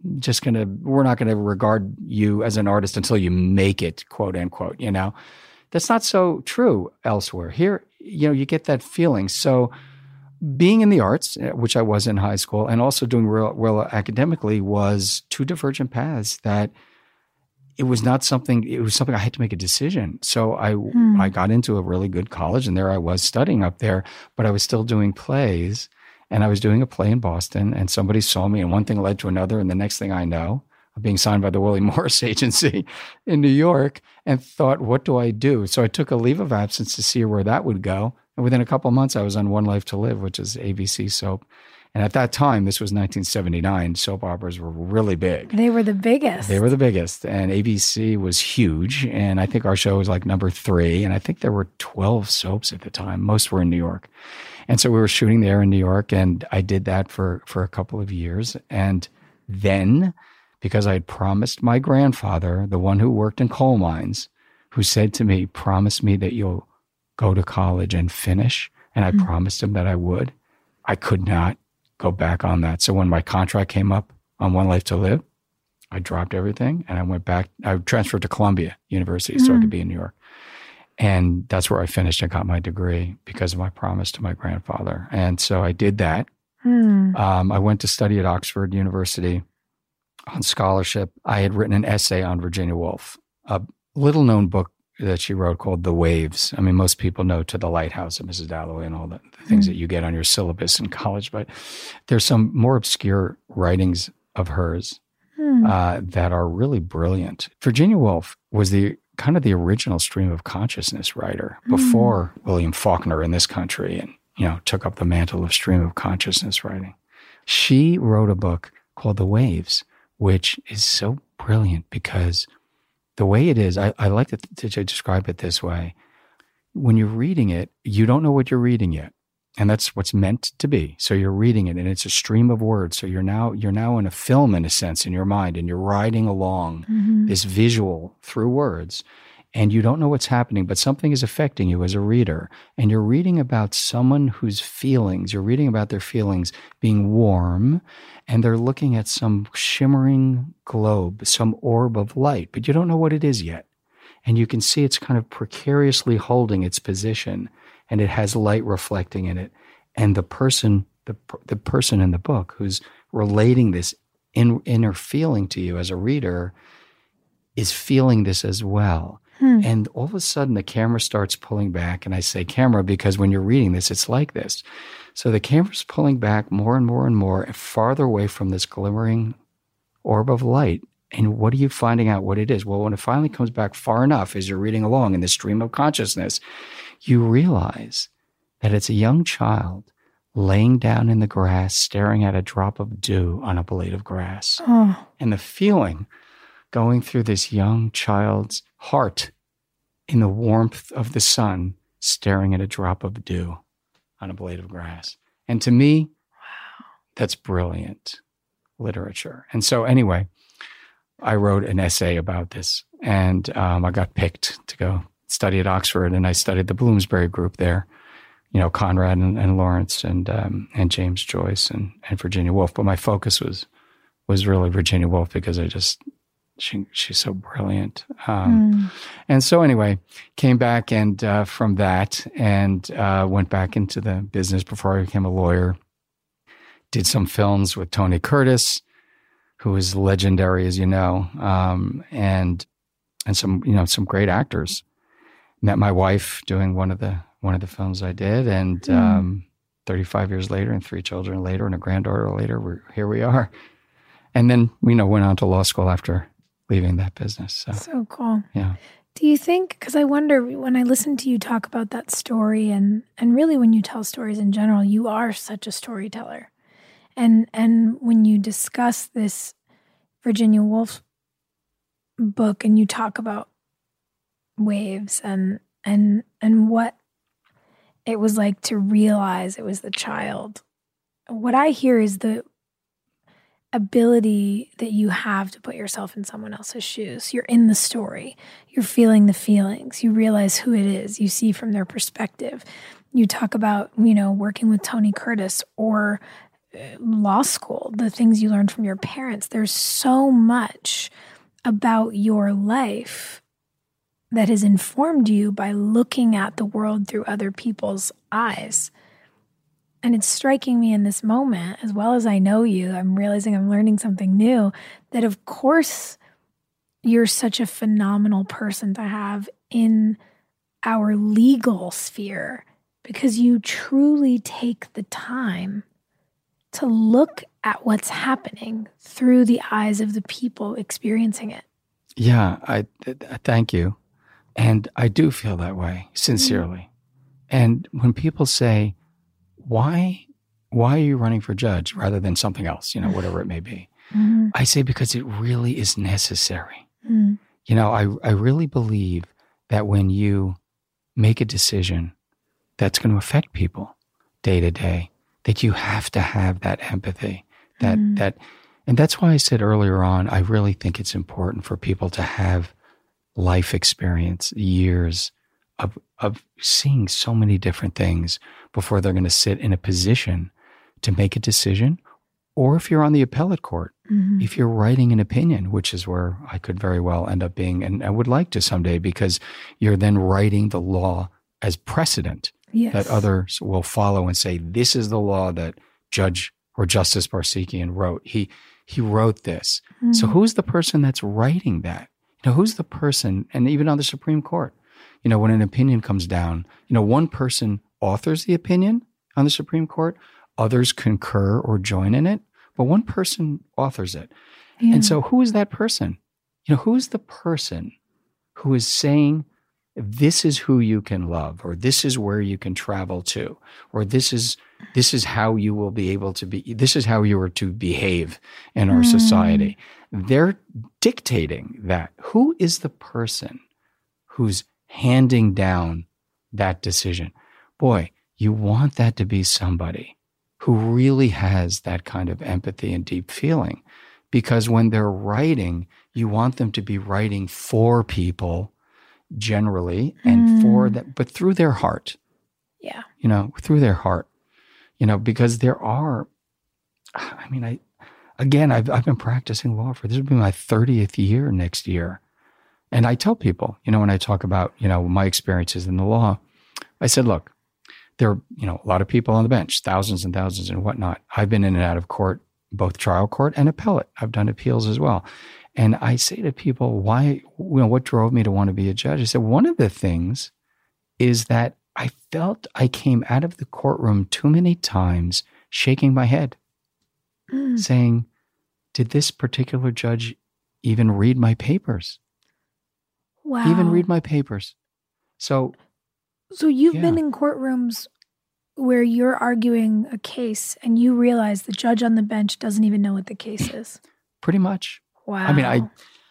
just going to, we're not going to regard you as an artist until you make it, quote unquote, you know. That's not so true elsewhere. Here, you know, you get that feeling. So being in the arts, which I was in high school, and also doing real well academically was two divergent paths that it was not something, it was something I had to make a decision. So I mm. I got into a really good college, and there I was studying up there, but I was still doing plays, and I was doing a play in Boston, and somebody saw me, and one thing led to another, and the next thing I know, I'm being signed by the Willie Morris Agency in New York, and thought, what do I do? So I took a leave of absence to see where that would go. And within a couple of months, I was on One Life to Live, which is A B C soap. And at that time, this was nineteen seventy-nine, soap operas were really big. They were the biggest. They were the biggest. And A B C was huge. And I think our show was like number three. And I think there were twelve soaps at the time. Most were in New York. And so we were shooting there in New York. And I did that for, for a couple of years. And then, because I had promised my grandfather, the one who worked in coal mines, who said to me, promise me that you'll go to college and finish. And I mm-hmm. promised him that I would. I could not go back on that. So when my contract came up on One Life to Live, I dropped everything and I went back. I transferred to Columbia University mm-hmm. so I could be in New York. And that's where I finished and got my degree because of my promise to my grandfather. And so I did that. Mm. Um, I went to study at Oxford University on scholarship. I had written an essay on Virginia Woolf, a little known book that she wrote called The Waves. I mean, most people know To the Lighthouse of Missus Dalloway and all the, the things mm. that you get on your syllabus in college, but there's some more obscure writings of hers mm. uh, that are really brilliant. Virginia Woolf was the kind of the original stream of consciousness writer mm. before William Faulkner in this country and, you know, took up the mantle of stream of consciousness writing. She wrote a book called The Waves, which is so brilliant because the way it is, I, I like to, to, to describe it this way. When you're reading it, you don't know what you're reading yet. And that's what's meant to be. So you're reading it and it's a stream of words. So you're now you're now in a film in a sense in your mind and you're riding along mm-hmm. this visual through words. And you don't know what's happening, but something is affecting you as a reader. And you're reading about someone whose feelings, you're reading about their feelings being warm, and they're looking at some shimmering globe, some orb of light, but you don't know what it is yet. And you can see it's kind of precariously holding its position, and it has light reflecting in it. And the person, the, the person in the book who's relating this in, inner feeling to you as a reader is feeling this as well. Hmm. And all of a sudden, the camera starts pulling back. And I say camera because when you're reading this, it's like this. So the camera's pulling back more and more and more, and farther away from this glimmering orb of light. And what are you finding out what it is? Well, when it finally comes back far enough as you're reading along in the stream of consciousness, you realize that it's a young child laying down in the grass, staring at a drop of dew on a blade of grass. Oh. And the feeling going through this young child's heart in the warmth of the sun, staring at a drop of dew on a blade of grass. And to me, wow, that's brilliant literature. And so anyway, I wrote an essay about this, and um, I got picked to go study at Oxford, and I studied the Bloomsbury group there, you know, Conrad and, and Lawrence and um, and James Joyce and, and Virginia Woolf. But my focus was was really Virginia Woolf because I just, she she's so brilliant. Um, mm. And so anyway, came back and uh, from that and uh, went back into the business before I became a lawyer. Did some films with Tony Curtis, who is legendary, as you know, um, and and some you know some great actors. Met my wife doing one of the one of the films I did, and mm. um, thirty-five years later, and three children later, and a granddaughter later, we're here we are. And then you know went on to law school after leaving that business. So, so cool. Yeah. Do you think? Because I wonder when I listen to you talk about that story, and and really when you tell stories in general, you are such a storyteller. And and when you discuss this Virginia Woolf book and you talk about waves and and and what it was like to realize it was the child, what I hear is the ability that you have to put yourself in someone else's shoes. You're in the story. You're feeling the feelings. You realize who it is. You see from their perspective. You talk about, you know, working with Tony Curtis or law school, the things you learned from your parents. There's so much about your life that has informed you by looking at the world through other people's eyes. And it's striking me in this moment, as well as I know you, I'm realizing I'm learning something new, that of course you're such a phenomenal person to have in our legal sphere, because you truly take the time to look at what's happening through the eyes of the people experiencing it. Yeah, I th- thank you. And I do feel that way, sincerely. Mm-hmm. And when people say, why, why are you running for judge rather than something else, you know, whatever it may be? Mm-hmm. I say, because it really is necessary. Mm-hmm. You know, I, I really believe that when you make a decision that's going to affect people day to day, that you have to have that empathy, that, mm. that, and that's why I said earlier on, I really think it's important for people to have life experience, years of, of seeing so many different things before they're going to sit in a position to make a decision. Or if you're on the appellate court, mm-hmm. if you're writing an opinion, which is where I could very well end up being, and I would like to someday, because you're then writing the law as precedent. Yes. That others will follow and say, this is the law that Judge or Justice Barsekian wrote. He he wrote this. Mm-hmm. So who's the person that's writing that? You know, who's the person, and even on the Supreme Court, you know, when an opinion comes down, you know, one person authors the opinion on the Supreme Court, others concur or join in it, but one person authors it. Yeah. And so who is that person? You know, who is the person who is saying, this is who you can love, or this is where you can travel to, or this is this is how you will be able to be, this is how you are to behave in our mm. society. They're dictating that. Who is the person who's handing down that decision? Boy, you want that to be somebody who really has that kind of empathy and deep feeling, because when they're writing, you want them to be writing for people generally, and mm. for that, but through their heart. Yeah. You know, through their heart, you know, because there are, I mean, I, again, I've, I've been practicing law for, this will be my thirtieth year next year. And I tell people, you know, when I talk about, you know, my experiences in the law, I said, look, there are, you know, a lot of people on the bench, thousands and thousands and whatnot. I've been in and out of court, both trial court and appellate. I've done appeals as well. And I say to people, why, you know, what drove me to want to be a judge? I said, one of the things is that I felt I came out of the courtroom too many times shaking my head, mm. saying, did this particular judge even read my papers? Wow. Even read my papers. So, so you've yeah. been in courtrooms where you're arguing a case and you realize the judge on the bench doesn't even know what the case is. Pretty much. Wow. I mean, I,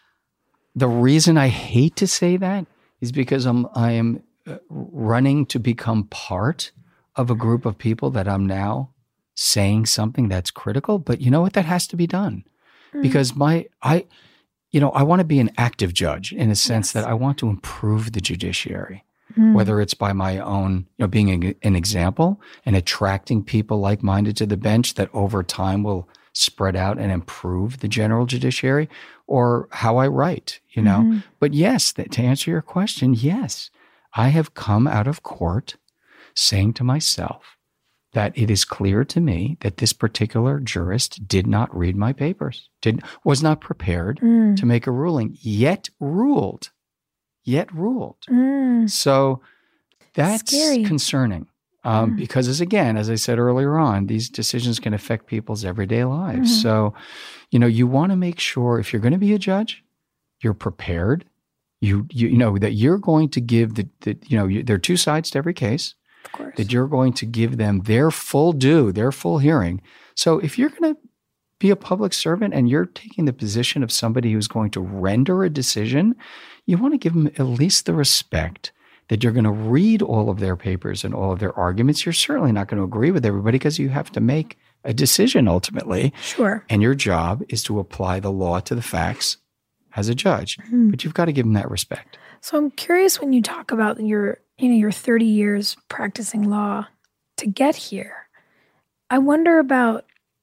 the reason I hate to say that is because I'm, I am running to become part of a group of people that I'm now saying something that's critical, but you know what? That has to be done mm. because my, I, you know, I want to be an active judge in a sense yes. that I want to improve the judiciary, mm. whether it's by my own, you know, being a, an example and attracting people like-minded to the bench that over time will spread out and improve the general judiciary, or how I write, you know. Mm-hmm. But yes, that, to answer your question, yes, I have come out of court saying to myself that it is clear to me that this particular jurist did not read my papers, did was not prepared mm. to make a ruling, yet ruled, yet ruled. Mm. So that's Scary. concerning. Um, mm. Because as again, as I said earlier on, these decisions can affect people's everyday lives. Mm-hmm. So, you know, you want to make sure if you're going to be a judge, you're prepared. You, you, you know, that you're going to give the, the you know, you, there are two sides to every case. Of course. That you're going to give them their full due, their full hearing. So if you're going to be a public servant and you're taking the position of somebody who's going to render a decision, you want to give them at least the respect that you're going to read all of their papers and all of their arguments. You're certainly not going to agree with everybody because you have to make a decision ultimately. Sure. And your job is to apply the law to the facts as a judge. Mm-hmm. But you've got to give them that respect. So I'm curious, when you talk about your, you know, your thirty years practicing law to get here, I wonder about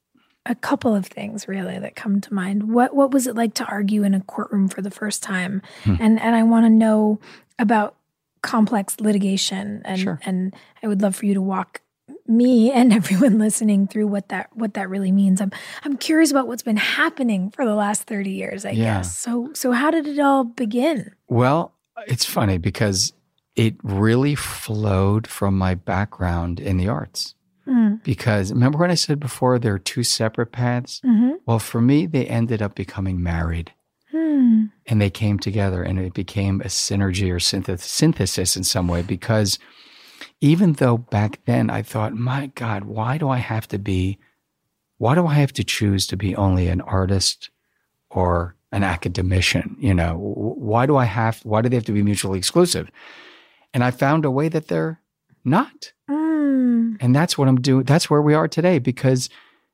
a couple of things really that come to mind. What what was it like to argue in a courtroom for the first time? Hmm. And and I want to know about complex litigation, and sure. and I would love for you to walk me and everyone listening through what that what that really means. I'm I'm curious about what's been happening for the last thirty years, I yeah. guess. So so how did it all begin? Well, it's funny because it really flowed from my background in the arts. Mm. Because remember when I said before there are two separate paths? Mm-hmm. Well, for me, they ended up becoming married. Mm. And they came together and it became a synergy or synth- synthesis in some way, because even though back then I thought, my God, why do I have to be, why do I have to choose to be only an artist or an academician? You know, why do I have, why do they have to be mutually exclusive? And I found a way that they're not. Mm. And that's what I'm doing. That's where we are today. Because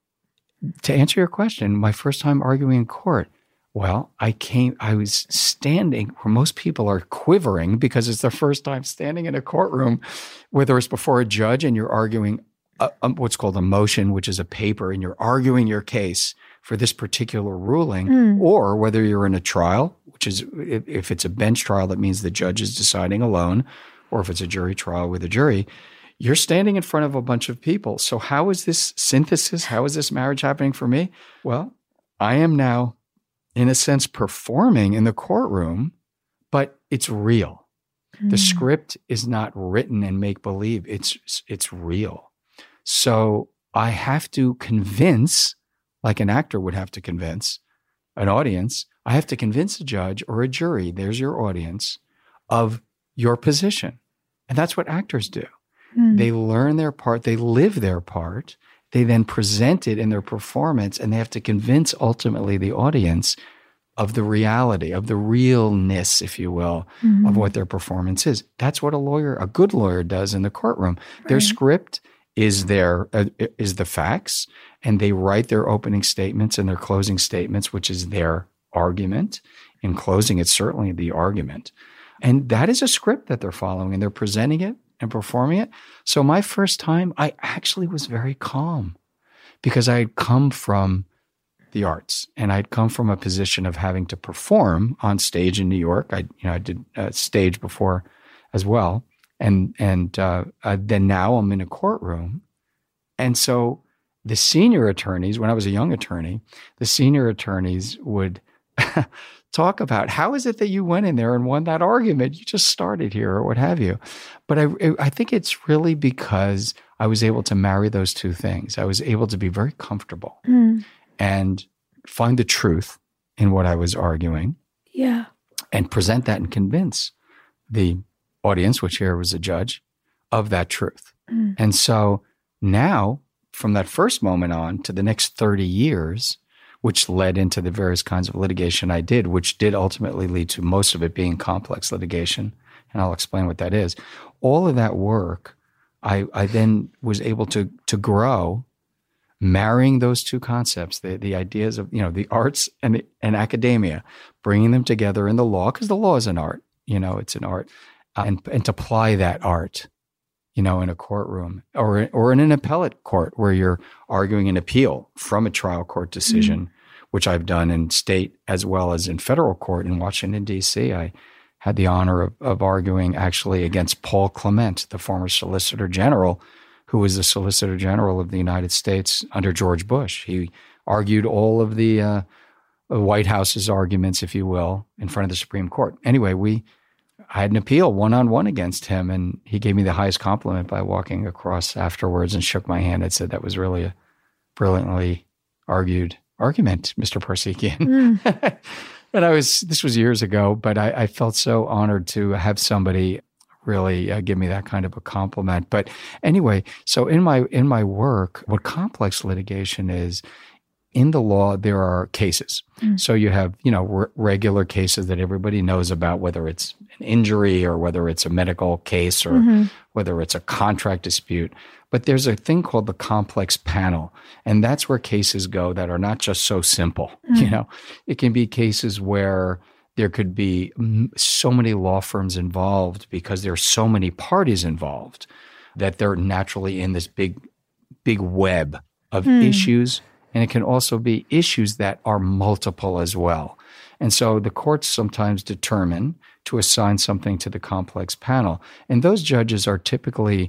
to answer your question, my first time arguing in court, well, I came, I was standing where most people are quivering because it's their first time standing in a courtroom, whether it's before a judge and you're arguing a, a, what's called a motion, which is a paper, and you're arguing your case for this particular ruling, mm. or whether you're in a trial, which is, if, if it's a bench trial, that means the judge is deciding alone, or if it's a jury trial with a jury, you're standing in front of a bunch of people. So how is this synthesis? How is this marriage happening for me? Well, I am now, in a sense, performing in the courtroom, but it's real. Mm. The script is not written in make-believe. It's it's real. So I have to convince, like an actor would have to convince an audience, I have to convince a judge or a jury, there's your audience, of your position. And that's what actors do. Mm. They learn their part, they live their part, they then present it in their performance, and they have to convince ultimately the audience of the reality, of the realness, if you will, mm-hmm. of what their performance is. That's what a lawyer, a good lawyer, does in the courtroom. Right. Their script is their uh, is the facts, and they write their opening statements and their closing statements, which is their argument. In closing, it's certainly the argument. And that is a script that they're following, and they're presenting it and performing it. So my first time, I actually was very calm because I had come from the arts, and I'd come from a position of having to perform on stage in New York. I, you know, I did uh, stage before as well, and and uh, uh, then now I'm in a courtroom, and so the senior attorneys, when I was a young attorney, the senior attorneys would talk about how is it that you went in there and won that argument? You just started here, or what have you. But I, I think it's really because I was able to marry those two things. I was able to be very comfortable. Mm. And find the truth in what I was arguing. Yeah. And present that and convince the audience, which here was a judge, of that truth. Mm. And so now, from that first moment on to the next thirty years, which led into the various kinds of litigation I did, which did ultimately lead to most of it being complex litigation, and I'll explain what that is. All of that work, I, I then was able to to grow, marrying those two concepts, the, the ideas of, you know, the arts and, the, and academia, bringing them together in the law, because the law is an art, you know, it's an art, uh, and, and to apply that art, you know, in a courtroom or, or in an appellate court where you're arguing an appeal from a trial court decision, mm-hmm. which I've done in state as well as in federal court in Washington, D C. I had the honor of, of arguing actually against Paul Clement, the former Solicitor General, who was the Solicitor General of the United States under George Bush. He argued all of the uh, White House's arguments, if you will, in front of the Supreme Court. Anyway, we I had an appeal one-on-one against him, and he gave me the highest compliment by walking across afterwards and shook my hand and said, that was really a brilliantly argued argument, Mister Parsekian. Mm. And I was, this was years ago, but I, I felt so honored to have somebody really uh, give me that kind of a compliment. But anyway, so in my in my work, what complex litigation is, in the law, there are cases. Mm. So you have, you know, re- regular cases that everybody knows about, whether it's an injury or whether it's a medical case or mm-hmm. whether it's a contract dispute. But there's a thing called the complex panel, and that's where cases go that are not just so simple. Mm. You know, it can be cases where there could be so many law firms involved because there are so many parties involved that they're naturally in this big, big web of mm. issues And it can also be issues that are multiple as well. And so the courts sometimes determine to assign something to the complex panel. And those judges are typically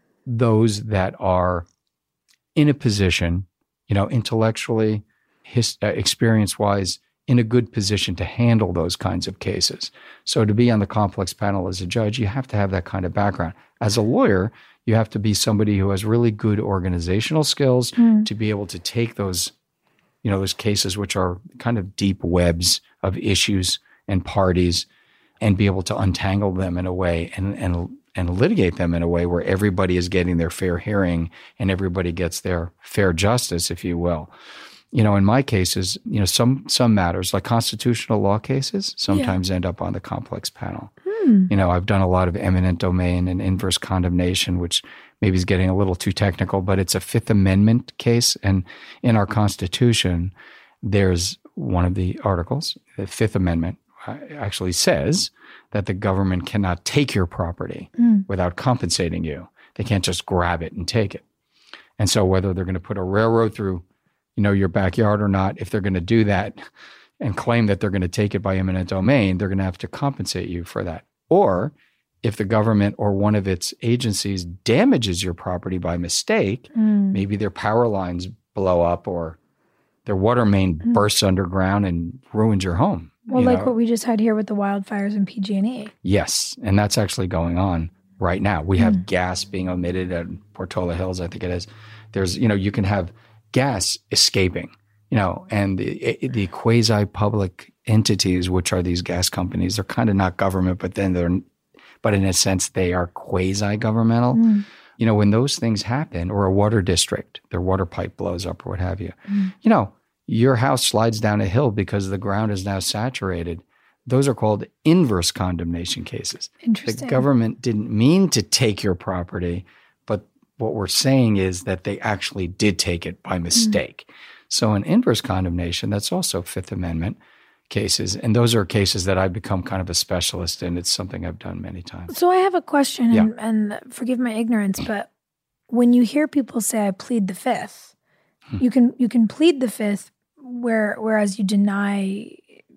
those that are in a position, you know, intellectually, his, uh, experience-wise, in a good position to handle those kinds of cases. So to be on the complex panel as a judge, you have to have that kind of background. As a lawyer, you have to be somebody who has really good organizational skills mm. to be able to take those, you know, those cases which are kind of deep webs of issues and parties and be able to untangle them in a way and, and, and litigate them in a way where everybody is getting their fair hearing and everybody gets their fair justice, if you will. You know, in my cases, you know, some some matters like constitutional law cases sometimes yeah. end up on the complex panel. Hmm. You know, I've done a lot of eminent domain and inverse condemnation, which maybe is getting a little too technical, but it's a Fifth Amendment case. And in our Constitution, there's one of the articles, the Fifth Amendment, actually says that the government cannot take your property mm. without compensating you. They can't just grab it and take it. And so whether they're going to put a railroad through, you know, your backyard or not, if they're going to do that and claim that they're going to take it by eminent domain, they're going to have to compensate you for that. Or if the government or one of its agencies damages your property by mistake, mm. maybe their power lines blow up or their water main mm. bursts underground and ruins your home. Well, you like know? what we just had here with the wildfires in P G and E. Yes, and that's actually going on right now. We have mm. gas being emitted at Portola Hills, I think it is. There's, you know, you can have gas escaping, you know, and the, the quasi-public entities, which are these gas companies, they're kind of not government, but then they're, but in a sense, they are quasi-governmental. Mm. You know, when those things happen, or a water district, their water pipe blows up or what have you, mm. you know, your house slides down a hill because the ground is now saturated. Those are called inverse condemnation cases. Interesting. The government didn't mean to take your property, but what we're saying is that they actually did take it by mistake. Mm. So in inverse condemnation, that's also Fifth Amendment cases. And those are cases that I've become kind of a specialist in. It's something I've done many times. So I have a question, yeah. and, and forgive my ignorance, but when you hear people say, I plead the Fifth, hmm. you can you can plead the Fifth, where whereas you deny,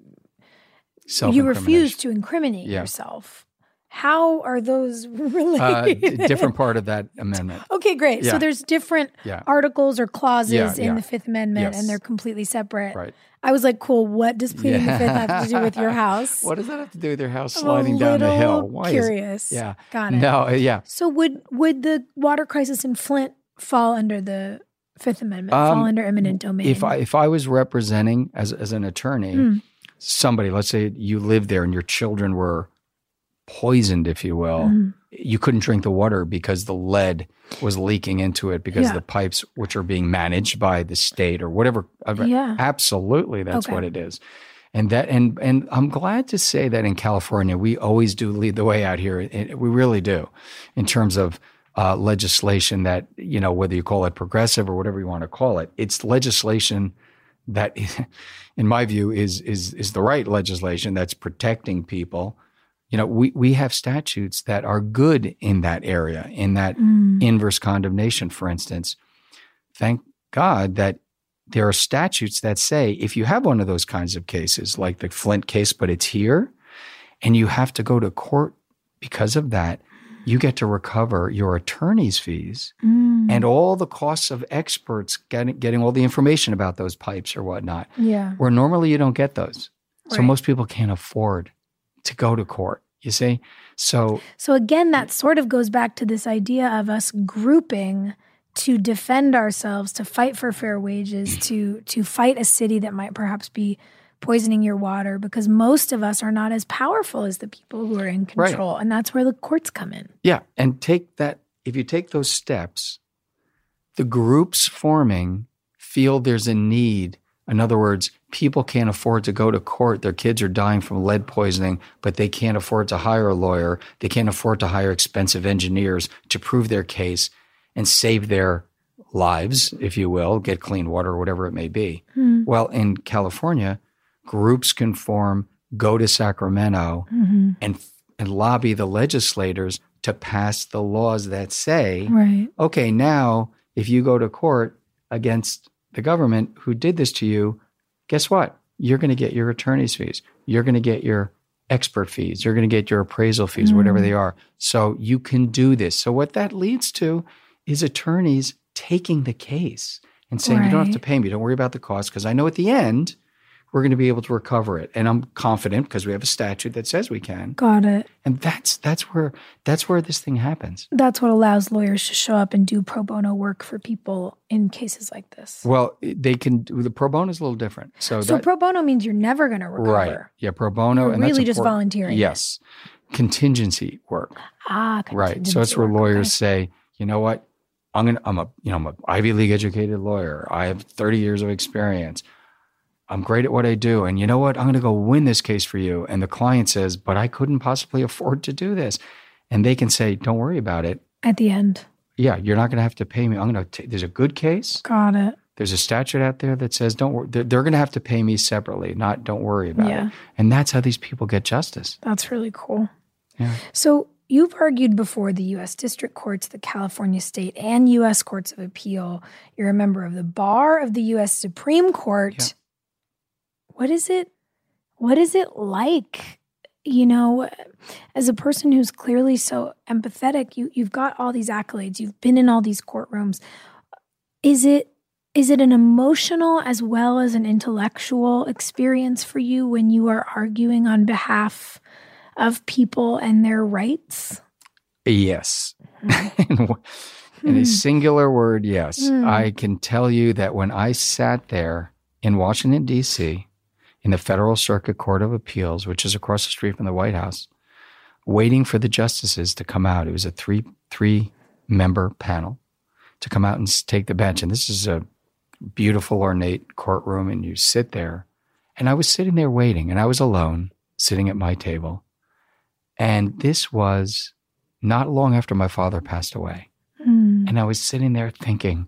you refuse to incriminate yeah. yourself. How are those related? Uh, different part of that amendment. Okay, great. Yeah. So there's different yeah. articles or clauses yeah, in yeah. the Fifth Amendment, yes. and they're completely separate. Right. I was like, cool, what does pleading yeah. the Fifth have to do with your house? What does that have to do with your house sliding down the hill? Why curious. Is, yeah. Got it. No, yeah. So would would the water crisis in Flint fall under the Fifth Amendment, um, fall under eminent domain? If I if I was representing as as an attorney, mm. somebody, let's say you lived there and your children were poisoned, if you will, mm. you couldn't drink the water because the lead was leaking into it because yeah. the pipes, which are being managed by the state or whatever. Yeah. Absolutely, that's okay. what it is. And that, and and I'm glad to say that in California, we always do lead the way out here. We really do, in terms of uh, legislation that, you know, whether you call it progressive or whatever you want to call it, it's legislation that, in my view, is is is the right legislation that's protecting people. You know, we, we have statutes that are good in that area, in that mm. inverse condemnation, for instance. Thank God that there are statutes that say if you have one of those kinds of cases, like the Flint case, but it's here, and you have to go to court because of that, you get to recover your attorney's fees mm. and all the costs of experts getting, getting all the information about those pipes or whatnot, yeah. where normally you don't get those. Right. So most people can't afford to go to court, you see? So So again, that sort of goes back to this idea of us grouping to defend ourselves, to fight for fair wages, to to fight a city that might perhaps be poisoning your water, because most of us are not as powerful as the people who are in control. Right. And that's where the courts come in. Yeah, and take that, if you take those steps, the groups forming feel there's a need. In other words, people can't afford to go to court. Their kids are dying from lead poisoning, but they can't afford to hire a lawyer. They can't afford to hire expensive engineers to prove their case and save their lives, if you will, get clean water or whatever it may be. Hmm. Well, in California, groups can form, go to Sacramento mm-hmm. and and lobby the legislators to pass the laws that say, right. okay, now if you go to court against the government who did this to you, guess what? You're going to get your attorney's fees. You're going to get your expert fees. You're going to get your appraisal fees, mm. whatever they are. So you can do this. So what that leads to is attorneys taking the case and saying, right. you don't have to pay me. Don't worry about the cost because I know at the end we're going to be able to recover it. And I'm confident because we have a statute that says we can. Got it. And that's that's where that's where this thing happens. That's what allows lawyers to show up and do pro bono work for people in cases like this. Well, they can do, the pro bono is a little different. So, so that, pro bono means you're never going to recover. Right. Yeah, pro bono. You're and really that's just important. volunteering. Yes. Contingency work. Ah, contingency Right. So that's where work, lawyers okay. say, you know what? I'm gonna I'm a you know I'm an Ivy League educated lawyer. I have thirty years of experience. I'm great at what I do. And you know what? I'm going to go win this case for you. And the client says, but I couldn't possibly afford to do this. And they can say, don't worry about it. At the end. Yeah, you're not going to have to pay me. I'm going to, there's a good case. Got it. There's a statute out there that says, don't worry. They're, they're going to have to pay me separately, not don't worry about yeah. it. And that's how these people get justice. That's really cool. Yeah. So you've argued before the U S District Courts, the California State, and U S Courts of Appeal. You're a member of the Bar of the U S Supreme Court. Yeah. What is it? What is it like? You know, as a person who's clearly so empathetic, you you've got all these accolades. You've been in all these courtrooms. Is it is it an emotional as well as an intellectual experience for you when you are arguing on behalf of people and their rights? Yes. Mm. In a singular word, yes. Mm. I can tell you that when I sat there in Washington, D C, in the Federal Circuit Court of Appeals, which is across the street from the White House, waiting for the justices to come out. It was a three, three-member panel to come out and take the bench. And this is a beautiful, ornate courtroom, and you sit there. And I was sitting there waiting, and I was alone, sitting at my table. And this was not long after my father passed away. Mm. And I was sitting there thinking,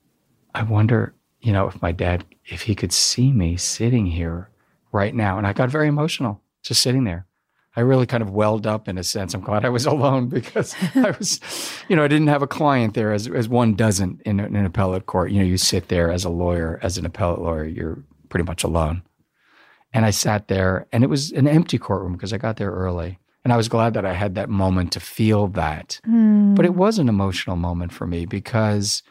I wonder, you know, if my dad, if he could see me sitting here right now. And I got very emotional just sitting there. I really kind of welled up in a sense. I'm glad I was alone because I was, you know, I didn't have a client there as as one doesn't in, in an appellate court. You know, you sit there as a lawyer, as an appellate lawyer, you're pretty much alone. And I sat there and it was an empty courtroom because I got there early. And I was glad that I had that moment to feel that. Mm. But it was an emotional moment for me because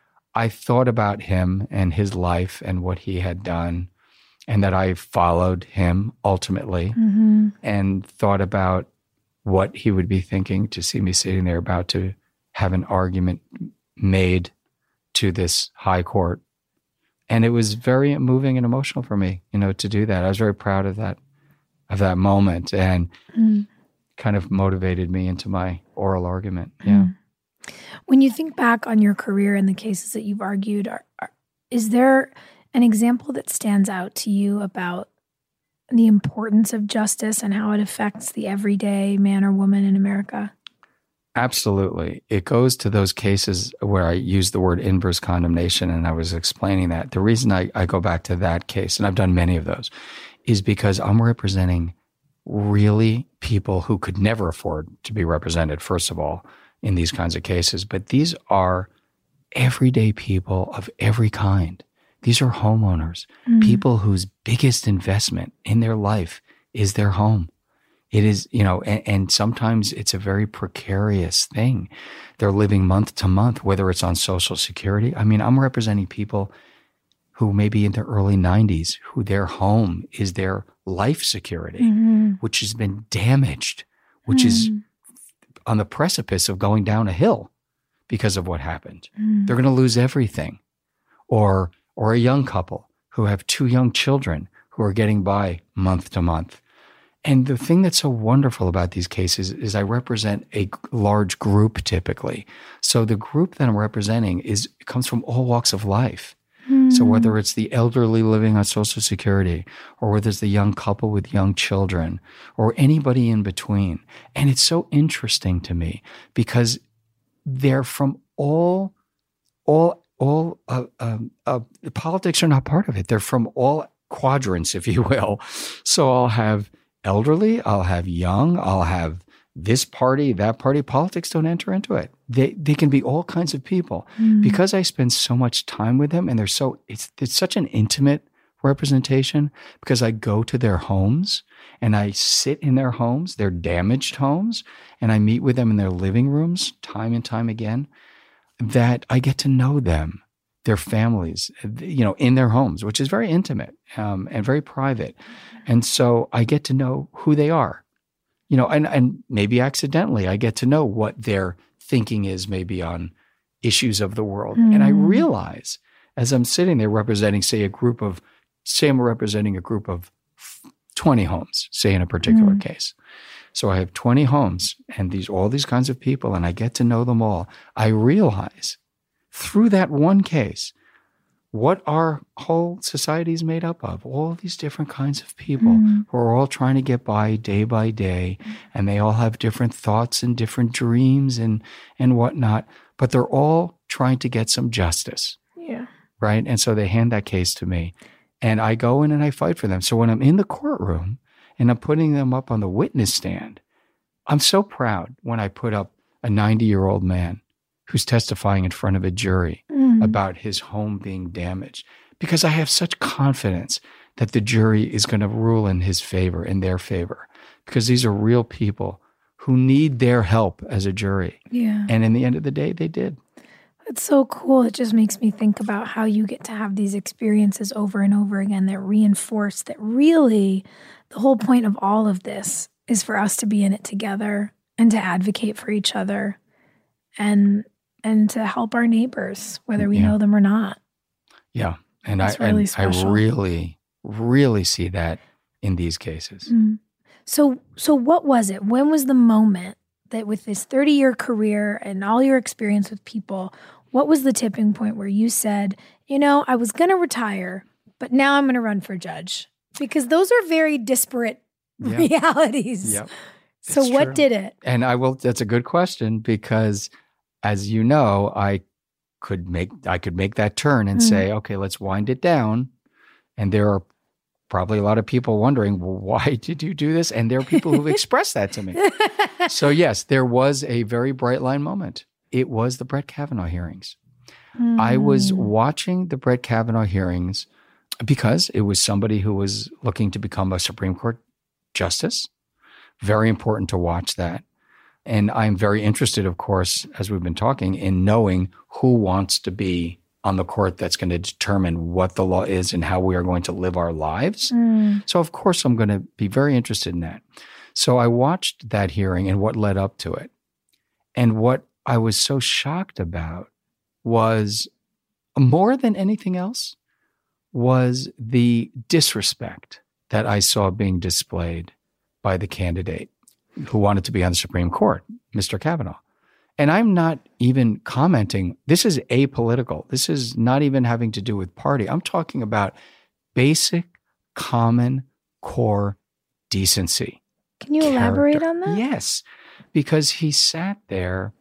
I thought about him and his life and what he had done, and that I followed him ultimately, mm-hmm. and thought about what he would be thinking to see me sitting there about to have an argument made to this high court. And it was very moving and emotional for me, you know, to do that. I was very proud of that, of that moment, and mm. kind of motivated me into my oral argument. Yeah. Mm. When you think back on your career and the cases that you've argued, are, are, is there an example that stands out to you about the importance of justice and how it affects the everyday man or woman in America? Absolutely. It goes to those cases where I use the word inverse condemnation, and I was explaining that. The reason I, I go back to that case, and I've done many of those, is because I'm representing really people who could never afford to be represented, first of all, in these kinds of cases. But these are everyday people of every kind. These are homeowners, mm. people whose biggest investment in their life is their home. It is, you know, and, and sometimes it's a very precarious thing. They're living month to month, whether it's on Social Security. I mean, I'm representing people who may be in their early nineties, who their home is their life security, mm-hmm. which has been damaged, which mm. is on the precipice of going down a hill because of what happened. Mm. They're going to lose everything. Or or a young couple who have two young children who are getting by month to month. And the thing that's so wonderful about these cases is I represent a large group typically. So the group that I'm representing is comes from all walks of life. Mm. So whether it's the elderly living on Social Security, or whether it's the young couple with young children, or anybody in between. And it's so interesting to me because they're from all, all, all, uh, um, uh, the politics are not part of it. They're from all quadrants, if you will. So I'll have elderly, I'll have young, I'll have this party, that party. Politics don't enter into it. They they can be all kinds of people. Mm. Because I spend so much time with them, and they're so it's it's such an intimate representation, because I go to their homes and I sit in their homes, their damaged homes, and I meet with them in their living rooms time and time again, that I get to know them, their families, you know, in their homes, which is very intimate um, and very private. And so I get to know who they are, you know, and, and maybe accidentally I get to know what their thinking is maybe on issues of the world. Mm. And I realize as I'm sitting there representing, say, a group of Say I'm representing a group of twenty homes, say in a particular mm. case. So I have twenty homes and these all these kinds of people, and I get to know them all. I realize through that one case what our whole society is made up of. All these different kinds of people mm. who are all trying to get by day by day, and they all have different thoughts and different dreams and, and whatnot, but they're all trying to get some justice. Yeah. Right? And so they hand that case to me. And I go in and I fight for them. So when I'm in the courtroom and I'm putting them up on the witness stand, I'm so proud when I put up a ninety-year-old man who's testifying in front of a jury mm. about his home being damaged, because I have such confidence that the jury is going to rule in his favor, in their favor, because these are real people who need their help as a jury. Yeah. And in the end of the day, they did. It's so cool. It just makes me think about how you get to have these experiences over and over again that reinforce that really the whole point of all of this is for us to be in it together and to advocate for each other and and to help our neighbors, whether we yeah. know them or not. Yeah. And it's I really and special. I really, really see that in these cases. Mm. So so what was it? When was the moment that with this thirty-year career and all your experience with people, what was the tipping point where you said, you know, I was going to retire, but now I'm going to run for judge? Because those are very disparate yeah. realities. Yep. So it's what true. did it? And I will, that's a good question, because as you know, I could make, I could make that turn and mm. say, okay, let's wind it down. And there are probably a lot of people wondering, well, why did you do this? And there are people who've expressed that to me. So yes, there was a very bright line moment. It was the Brett Kavanaugh hearings. Mm. I was watching the Brett Kavanaugh hearings because it was somebody who was looking to become a Supreme Court justice. Very important to watch that. And I'm very interested, of course, as we've been talking, in knowing who wants to be on the court that's going to determine what the law is and how we are going to live our lives. Mm. So, of course, I'm going to be very interested in that. So I watched that hearing and what led up to it. And what I was so shocked about was, more than anything else, was the disrespect that I saw being displayed by the candidate who wanted to be on the Supreme Court, Mister Kavanaugh. And I'm not even commenting. This is apolitical. This is not even having to do with party. I'm talking about basic, common, core decency. Can you character. elaborate on that? Yes, because he sat there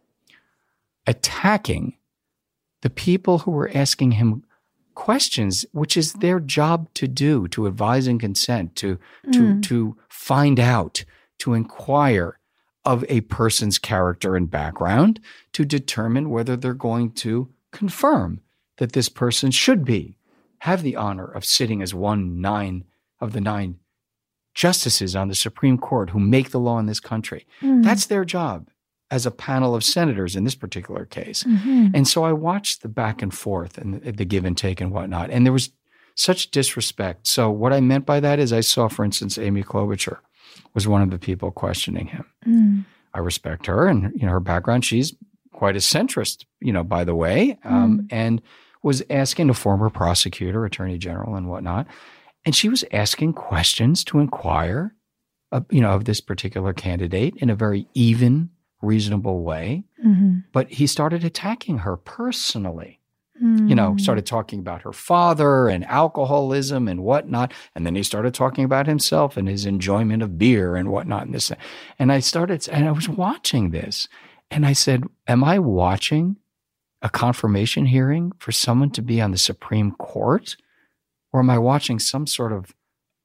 attacking the people who were asking him questions, which is their job to do, to advise and consent, to to mm. to find out, to inquire of a person's character and background, to determine whether they're going to confirm that this person should be, have the honor of sitting as one nine of the nine justices on the Supreme Court who make the law in this country. Mm. That's their job as a panel of senators in this particular case. Mm-hmm. And so I watched the back and forth and the, the give and take and whatnot. And there was such disrespect. So what I meant by that is I saw, for instance, Amy Klobuchar was one of the people questioning him. Mm. I respect her and, you know, her background. She's quite a centrist, you know, by the way, um, mm. and was asking a former prosecutor, attorney general and whatnot. And she was asking questions to inquire, uh, you know, of this particular candidate in a very even, reasonable way. Mm-hmm. But he started attacking her personally. Mm. You know, started talking about her father and alcoholism and whatnot. And then he started talking about himself and his enjoyment of beer and whatnot. And this, and I started, and I was watching this. And I said, am I watching a confirmation hearing for someone to be on the Supreme Court? Or am I watching some sort of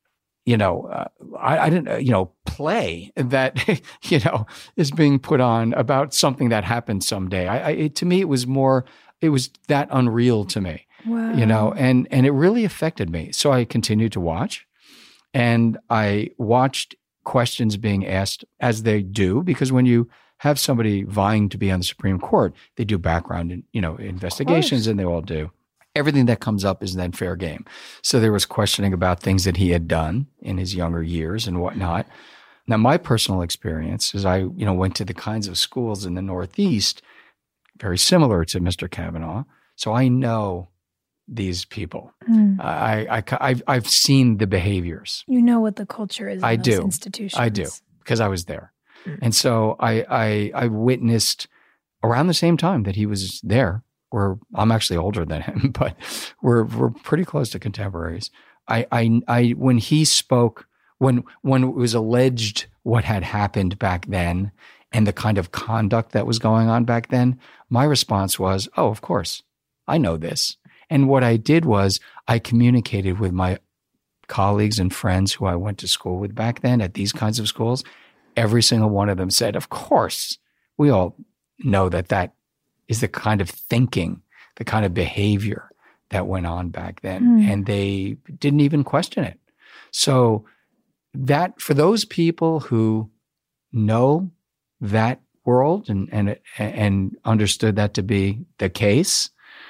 you know, uh, I, I didn't, uh, you know, play that, you know, is being put on about something that happened someday. I, I it, to me, it was more, it was that unreal to me, wow. you know, and, and it really affected me. So I continued to watch, and I watched questions being asked as they do, because when you have somebody vying to be on the Supreme Court, they do background, you know, investigations, and they all do. Everything that comes up is then fair game. So there was questioning about things that he had done in his younger years and whatnot. Now, my personal experience is I, you know, went to the kinds of schools in the Northeast, very similar to Mister Kavanaugh. So I know these people. Mm. I, I, I've, I've seen the behaviors. You know what the culture is in I those do. institutions. I do, because I was there. Mm. And so I, I, I witnessed around the same time that he was there. We're, I'm actually older than him, but we're we're pretty close to contemporaries. I, I, I when he spoke, when when it was alleged what had happened back then and the kind of conduct that was going on back then, my response was, oh, of course, I know this. And what I did was I communicated with my colleagues and friends who I went to school with back then at these kinds of schools. Every single one of them said, of course, we all know that that is the kind of thinking, the kind of behavior that went on back then. Mm. And they didn't even question it. So that, for those people who know that world and, and, and understood that to be the case,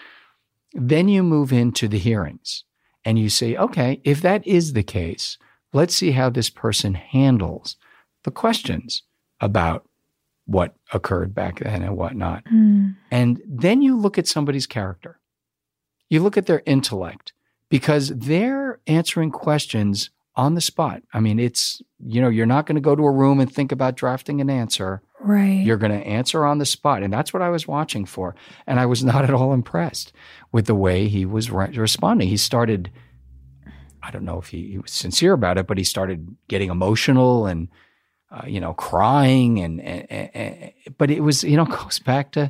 then you move into the hearings and you say, okay, if that is the case, let's see how this person handles the questions about what occurred back then and whatnot. Mm. And then you look at somebody's character. You look at their intellect, because they're answering questions on the spot. I mean, it's, you know, you're not going to go to a room and think about drafting an answer. Right. You're going to answer on the spot. And that's what I was watching for. And I was not at all impressed with the way he was re- responding. He started, I don't know if he, he was sincere about it, but he started getting emotional and Uh, you know, crying and, and, and, but it was, you know, goes back to,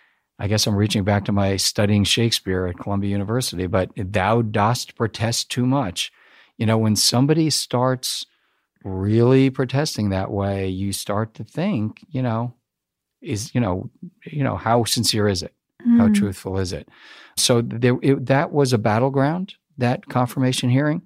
I guess I'm reaching back to my studying Shakespeare at Columbia University, but thou dost protest too much. You know, when somebody starts really protesting that way, you start to think, you know, is, you know, you know, how sincere is it? Mm. How truthful is it? So there, it, that was a battleground, that confirmation hearing.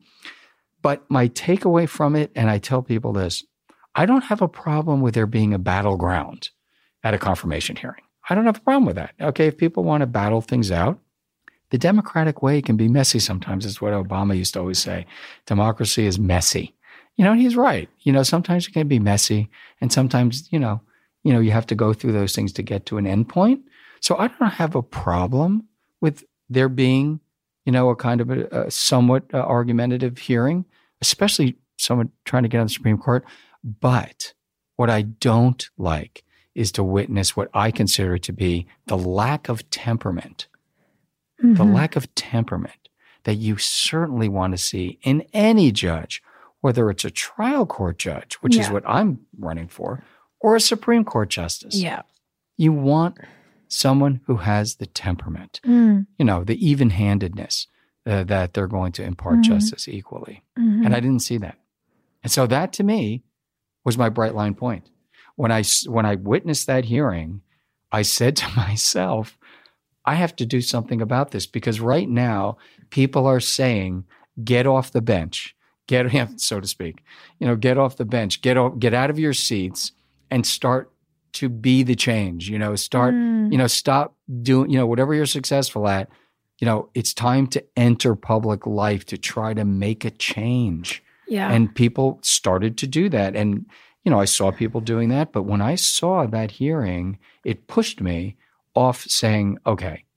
But my takeaway from it, and I tell people this, I don't have a problem with there being a battleground at a confirmation hearing. I don't have a problem with that. Okay, if people want to battle things out, the democratic way can be messy sometimes. It's what Obama used to always say. Democracy is messy. You know, and he's right. You know, sometimes it can be messy, and sometimes, you know, you know, you have to go through those things to get to an end point. So I don't have a problem with there being, you know, a kind of a, a somewhat uh, argumentative hearing, especially someone trying to get on the Supreme Court. But what I don't like is to witness what I consider to be the lack of temperament, mm-hmm. the lack of temperament that you certainly want to see in any judge, whether it's a trial court judge, which yeah. is what I'm running for, or a Supreme Court justice. Yeah. You want someone who has the temperament, mm. you know, the even-handedness uh, that they're going to impart mm-hmm. justice equally. Mm-hmm. And I didn't see that. And so that, to me, was my bright line point. When I, when I witnessed that hearing, I said to myself, I have to do something about this, because right now people are saying, get off the bench, get, so to speak, you know, get off the bench, get off, get out of your seats and start to be the change, you know, start, mm. you know, stop doing, you know, whatever you're successful at, you know, it's time to enter public life to try to make a change. Yeah. And people started to do that. And, you know, I saw people doing that. But when I saw that hearing, it pushed me off saying, okay,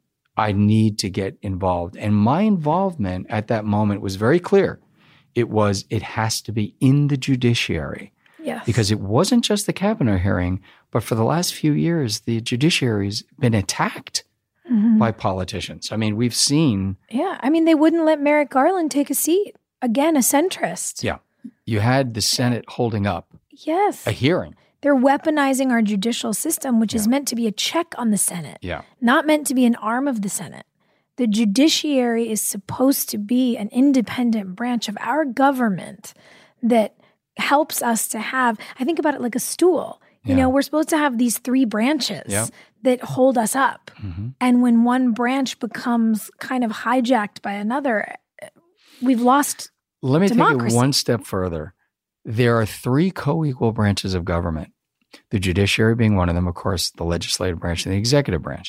I need to get involved. And my involvement at that moment was very clear. It was, it has to be in the judiciary. Yes. Because it wasn't just the Kavanaugh hearing, but for the last few years, the judiciary's been attacked mm-hmm. by politicians. I mean, we've seen. Yeah. I mean, they wouldn't let Merrick Garland take a seat. Again, a centrist. Yeah. You had the Senate holding up yes. a hearing. They're weaponizing our judicial system, which yeah. is meant to be a check on the Senate. Yeah. Not meant to be an arm of the Senate. The judiciary is supposed to be an independent branch of our government that helps us to have, I think about it like a stool. You Yeah. know, we're supposed to have these three branches Yep. that hold us up. Mm-hmm. And when one branch becomes kind of hijacked by another, we've lost Let me democracy. take it one step further. There are three co-equal branches of government, the judiciary being one of them, of course, the legislative branch and the executive branch.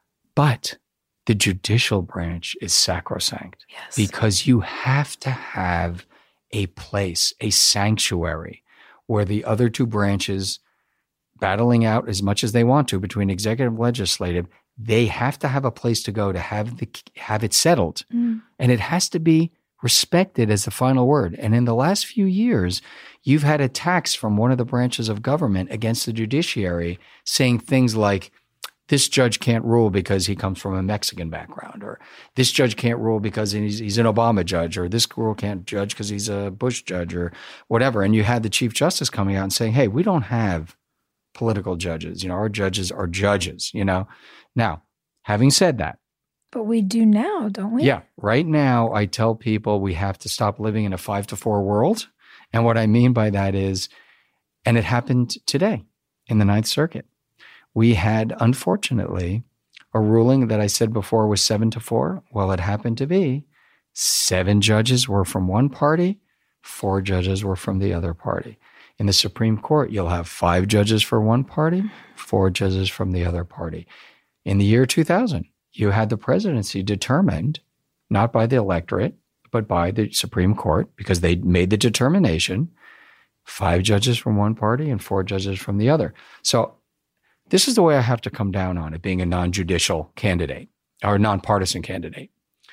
But the judicial branch is sacrosanct Yes. because you have to have a place, a sanctuary where the other two branches, battling out as much as they want to between executive and legislative, they have to have a place to go to have the have it settled. Mm. And it has to be respected as the final word. And in the last few years, you've had attacks from one of the branches of government against the judiciary saying things like, this judge can't rule because he comes from a Mexican background, or this judge can't rule because he's, he's an Obama judge, or this girl can't judge because he's a Bush judge, or whatever. And you had the Chief Justice coming out and saying, hey, we don't have political judges. You know, our judges are judges, you know. Now, having said that, But we do now, don't we? yeah, right now I tell people we have to stop living in a five to four world. And what I mean by that is, and it happened today in the Ninth Circuit. We had, unfortunately, a ruling that I said before was seven to four. Well, it happened to be seven judges were from one party, four judges were from the other party. In the Supreme Court, you'll have five judges for one party, four judges from the other party. In the year two thousand, you had the presidency determined, not by the electorate, but by the Supreme Court, because they made the determination, five judges from one party and four judges from the other. So this is the way I have to come down on it, being a non-judicial candidate or a nonpartisan candidate.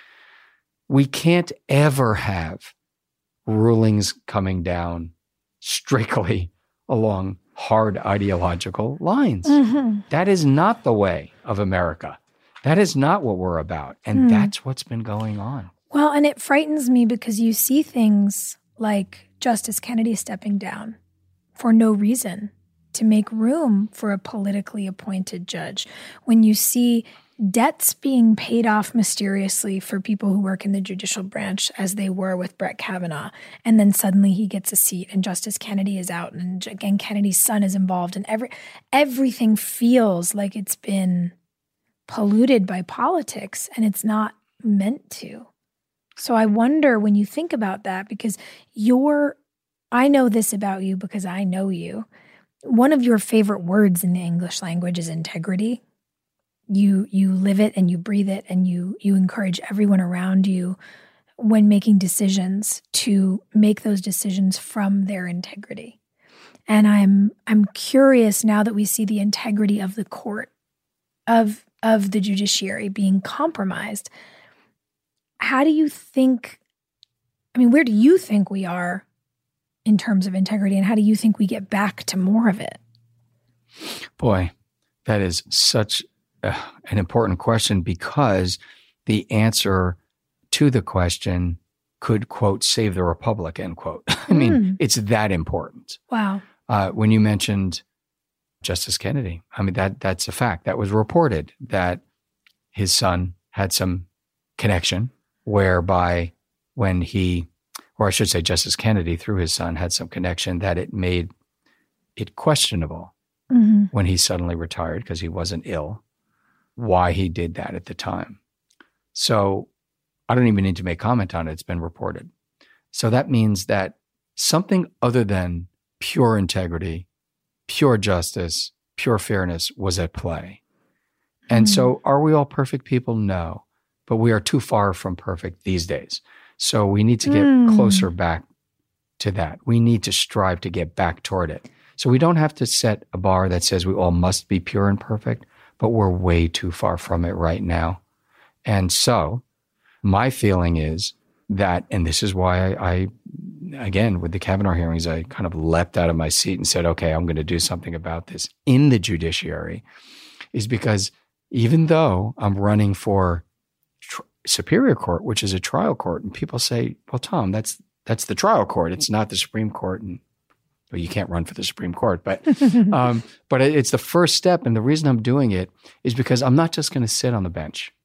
We can't ever have rulings coming down strictly along hard ideological lines. Mm-hmm. That is not the way of America. That is not what we're about. And Mm. that's what's been going on. Well, and it frightens me because you see things like Justice Kennedy stepping down for no reason to make room for a politically appointed judge. When you see debts being paid off mysteriously for people who work in the judicial branch, as they were with Brett Kavanaugh, and then suddenly he gets a seat and Justice Kennedy is out, and again, Kennedy's son is involved, and every everything feels like it's been polluted by politics, and it's not meant to. So I wonder when you think about that, because you're, I know this about you because I know you. One of your favorite words in the English language is integrity. You you live it and you breathe it, and you you encourage everyone around you when making decisions to make those decisions from their integrity. And I'm I'm curious now that we see the integrity of the court, of of the judiciary being compromised. How do you think, I mean, where do you think we are in terms of integrity, and how do you think we get back to more of it? Boy, that is such uh, an important question, because the answer to the question could, quote, save the republic, end quote. I mean, Mm. it's that important. Wow. Uh, when you mentioned Justice Kennedy, I mean, that that's a fact. That was reported that his son had some connection whereby when he, or I should say Justice Kennedy through his son had some connection that it made it questionable Mm-hmm. when he suddenly retired because he wasn't ill, why he did that at the time. So I don't even need to make comment on it. It's been reported. So that means that something other than pure integrity, pure justice, pure fairness was at play. And so are we all perfect people? No, but we are too far from perfect these days. So we need to get Mm. closer back to that. We need to strive to get back toward it. So we don't have to set a bar that says we all must be pure and perfect, but we're way too far from it right now. And so my feeling is that, and this is why I, I again, with the Kavanaugh hearings, I kind of leapt out of my seat and said, okay, I'm going to do something about this in the judiciary, is because even though I'm running for tr- Superior Court, which is a trial court, and people say, well, Tom, that's that's the trial court. It's not the Supreme Court. And well, you can't run for the Supreme Court, but um, but it's the first step. And the reason I'm doing it is because I'm not just going to sit on the bench.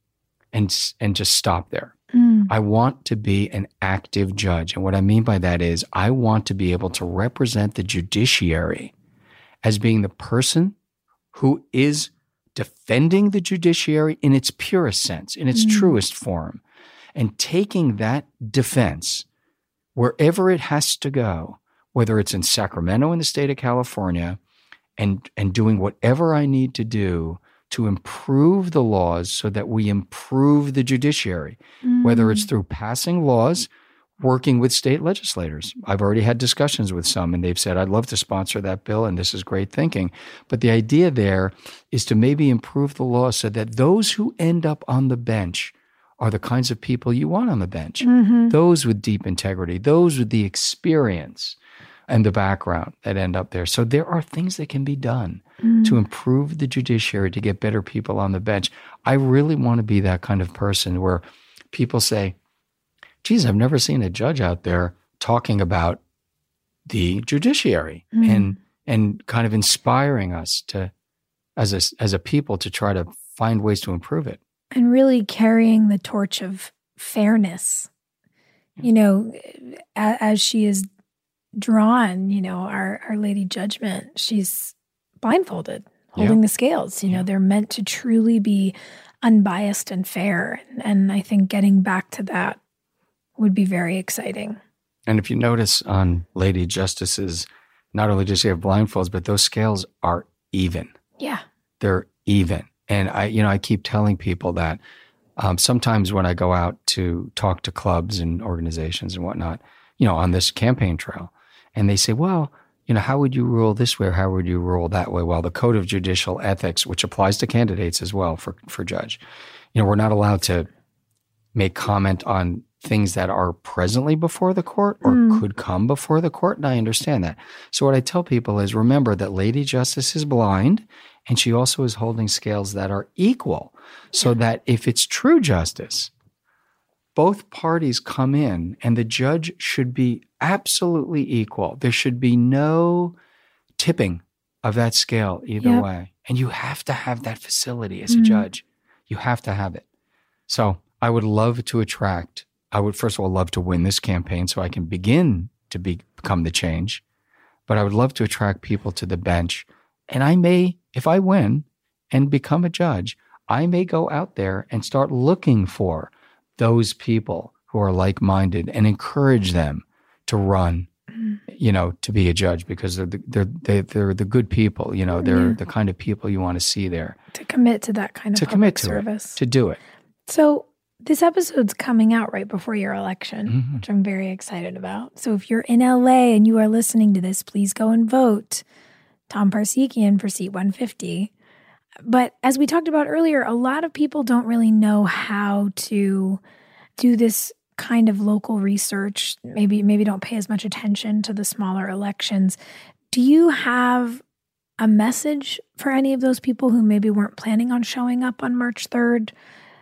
and, and just stop there. Mm. I want to be an active judge. And what I mean by that is I want to be able to represent the judiciary as being the person who is defending the judiciary in its purest sense, in its mm. truest form, and taking that defense wherever it has to go, whether it's in Sacramento in the state of California, and, and doing whatever I need to do to improve the laws so that we improve the judiciary, mm. whether it's through passing laws, working with state legislators. I've already had discussions with some, and they've said, I'd love to sponsor that bill, and this is great thinking. But the idea there is to maybe improve the law so that those who end up on the bench are the kinds of people you want on the bench, mm-hmm. those with deep integrity, those with the experience and the background that end up there. So there are things that can be done mm. to improve the judiciary, to get better people on the bench. I really want to be that kind of person where people say, geez, I've never seen a judge out there talking about the judiciary mm. and and kind of inspiring us to, as a, as a people, to try to find ways to improve it. And really carrying the torch of fairness, you know, as, as she is drawn, you know, our, our Lady Judgment, she's blindfolded, holding yeah. the scales. You know, they're meant to truly be unbiased and fair. And I think getting back to that would be very exciting. And if you notice on Lady Justices, not only does she have blindfolds, but those scales are even. Yeah. They're even. And I, you know, I keep telling people that um, sometimes when I go out to talk to clubs and organizations and whatnot, you know, on this campaign trail, and they say, well, you know, how would you rule this way or how would you rule that way? Well, the Code of Judicial Ethics, which applies to candidates as well for, for judge, you know, we're not allowed to make comment on things that are presently before the court or mm. could come before the court. And I understand that. So what I tell people is remember that Lady Justice is blind and she also is holding scales that are equal so that if it's true justice, both parties come in and the judge should be absolutely equal. There should be no tipping of that scale either yep. way. And you have to have that facility as a mm. judge. You have to have it. So I would love to attract, I would first of all love to win this campaign so I can begin to be, become the change. But I would love to attract people to the bench. And I may, if I win and become a judge, I may go out there and start looking for those people who are like-minded and encourage them to run, you know, to be a judge because they're the, they're they, they're the good people. You know, they're yeah. the kind of people you want to see there. To commit to that kind of to public commit to service. It, to do it. So this episode's coming out right before your election, mm-hmm. which I'm very excited about. So if you're in L A and you are listening to this, please go and vote Tom Parsekian for seat one fifty. But as we talked about earlier, a lot of people don't really know how to do this kind of local research, maybe maybe don't pay as much attention to the smaller elections. Do you have a message for any of those people who maybe weren't planning on showing up on March third,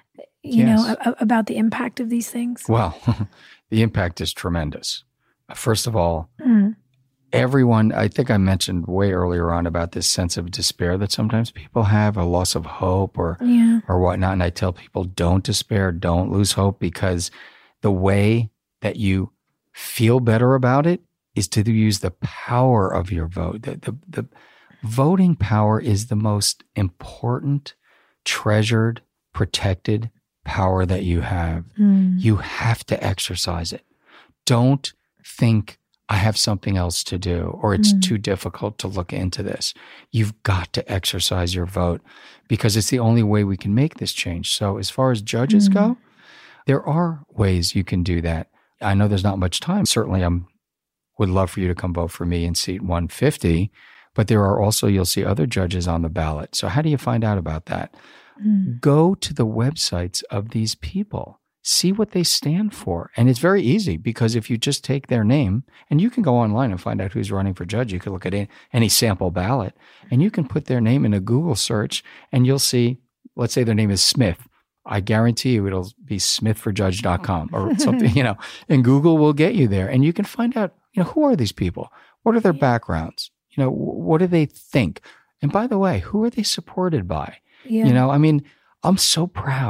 you yes. know, a, about the impact of these things? Well, the impact is tremendous. First of all, mm. everyone, I think I mentioned way earlier on about this sense of despair that sometimes people have, a loss of hope or, yeah. or whatnot. And I tell people, don't despair, don't lose hope, because the way that you feel better about it is to use the power of your vote. The, the, the voting power is the most important, treasured, protected power that you have. Mm. You have to exercise it. Don't think I have something else to do, or it's mm. too difficult to look into this. You've got to exercise your vote because it's the only way we can make this change. So as far as judges mm. go, there are ways you can do that. I know there's not much time. Certainly I would love for you to come vote for me in seat one fifty, but there are also, you'll see other judges on the ballot. So how do you find out about that? Mm. Go to the websites of these people. See what they stand for. And it's very easy because if you just take their name, and you can go online and find out who's running for judge. You can look at any, any sample ballot, and you can put their name in a Google search, and you'll see, let's say their name is Smith. I guarantee you it'll be smith for judge dot com or something, you know, and Google will get you there. And you can find out, you know, who are these people? What are their backgrounds? You know, what do they think? And by the way, who are they supported by? Yeah. You know, I mean, I'm so proud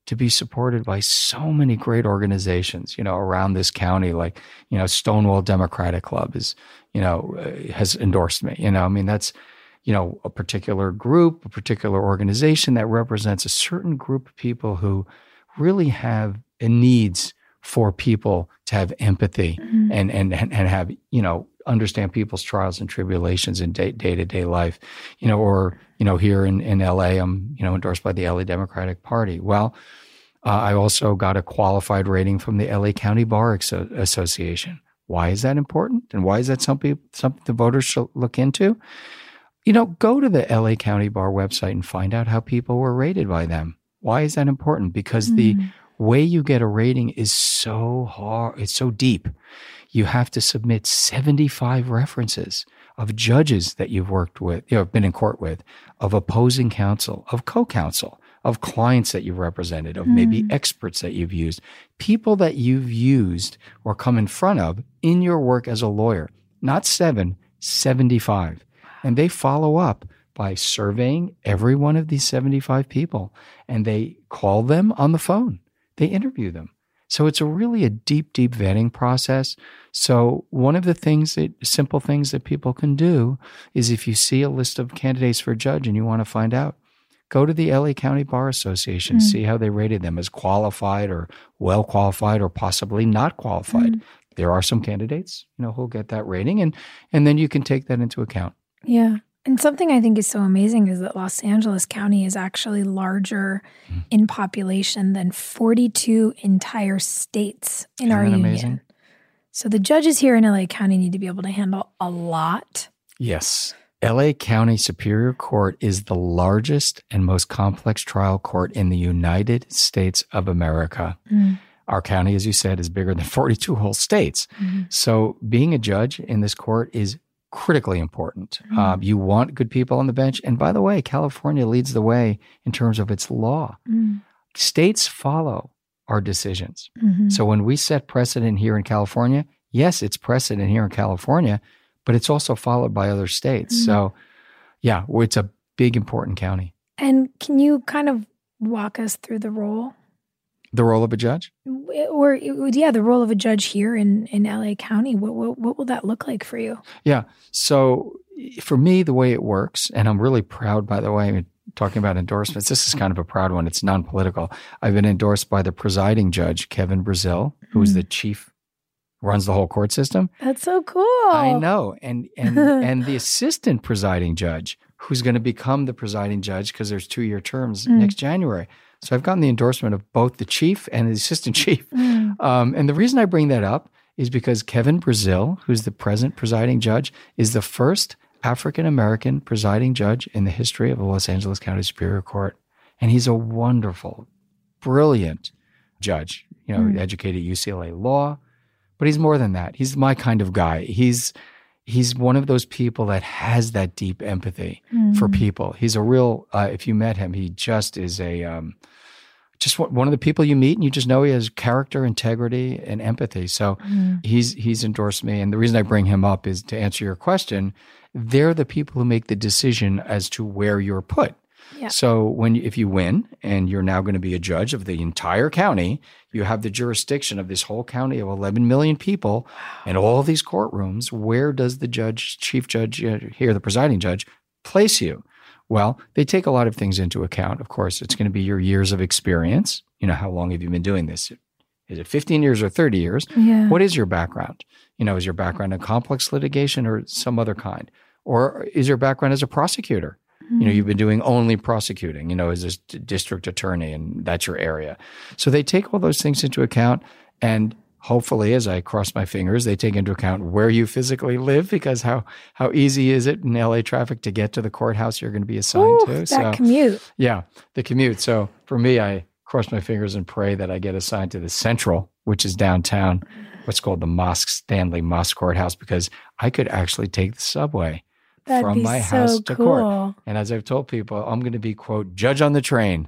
to be supported by so many great organizations, you know, around this county, like, you know, Stonewall Democratic Club is, you know, uh, has endorsed me. You know, I mean, that's, you know, a particular group, a particular organization that represents a certain group of people who really have needs for people to have empathy mm-hmm. and, and, and have, you know, understand people's trials and tribulations in day, day-to-day life, you know, or, you know, here in, in L A, I'm, you know, endorsed by the L A Democratic Party. Well, uh, I also got a qualified rating from the L A County Bar Exo- Association. Why is that important? And why is that something, something the voters should look into? You know, go to the L A County Bar website and find out how people were rated by them. Why is that important? Because mm. the way you get a rating is so hard. It's so deep. You have to submit seventy-five references of judges that you've worked with, you know, been in court with, of opposing counsel, of co-counsel, of clients that you've represented, of mm. maybe experts that you've used, people that you've used or come in front of in your work as a lawyer. Not seven, seventy-five. And they follow up by surveying every one of these seventy-five people, and they call them on the phone. They interview them. So it's a really a deep, deep vetting process. So one of the things that, simple things that people can do is if you see a list of candidates for judge and you want to find out, go to the L A County Bar Association, mm. see how they rated them as qualified or well qualified or possibly not qualified. Mm. There are some candidates, you know, who'll get that rating, and and then you can take that into account. Yeah. And something I think is so amazing is that Los Angeles County is actually larger mm-hmm. in population than forty-two entire states in Isn't our that union. Amazing? So the judges here in L A County need to be able to handle a lot. Yes. L A County Superior Court is the largest and most complex trial court in the United States of America. Mm. Our county, as you said, is bigger than forty-two whole states. Mm-hmm. So being a judge in this court is critically important. Mm-hmm. Um, you want good people on the bench. And by the way, California leads the way in terms of its law. Mm-hmm. States follow our decisions. Mm-hmm. So when we set precedent here in California, yes, it's precedent here in California, but it's also followed by other states. Mm-hmm. So yeah, it's a big, important county. And can you kind of walk us through the role? The role of a judge? Or, yeah, the role of a judge here in, in L A County. What, what what will that look like for you? Yeah. So for me, the way it works, and I'm really proud, by the way, I mean, talking about endorsements, this is kind of a proud one. It's non-political. I've been endorsed by the presiding judge, Kevin Brazil, who is mm. the chief, runs the whole court system. That's so cool. I know. And, and, and the assistant presiding judge, who's going to become the presiding judge because there's two-year terms mm. next January. So I've gotten the endorsement of both the chief and the assistant chief. Mm. Um, and the reason I bring that up is because Kevin Brazil, who's the present presiding judge, is the first African-American presiding judge in the history of the Los Angeles County Superior Court. And he's a wonderful, brilliant judge, you know, mm. educated at U C L A Law. But he's more than that. He's my kind of guy. He's He's one of those people that has that deep empathy mm. for people. He's a real, uh, if you met him, he just is a, um, just one of the people you meet and you just know he has character, integrity, and empathy. So mm. he's he's endorsed me. And the reason I bring him up is to answer your question. They're the people who make the decision as to where you're put. Yeah. So when if you win and you're now going to be a judge of the entire county, you have the jurisdiction of this whole county of eleven million people and all these courtrooms. Where does the judge, chief judge uh, here, the presiding judge, place you? Well, they take a lot of things into account. Of course, it's going to be your years of experience. You know, how long have you been doing this? Is it fifteen years or thirty years? Yeah. What is your background? You know, is your background in complex litigation or some other kind? Or is your background as a prosecutor? You know, you've been doing only prosecuting, you know, as a district attorney, and that's your area. So they take all those things into account, and hopefully, as I cross my fingers, they take into account where you physically live, because how how easy is it in L A traffic to get to the courthouse you're going to be assigned Ooh, to? That so, commute. Yeah, the commute. So for me, I cross my fingers and pray that I get assigned to the Central, which is downtown, what's called the Mosque Stanley Mosque Courthouse, because I could actually take the subway. That'd from my so house to cool. court. And as I've told people, I'm going to be, quote, judge on the train,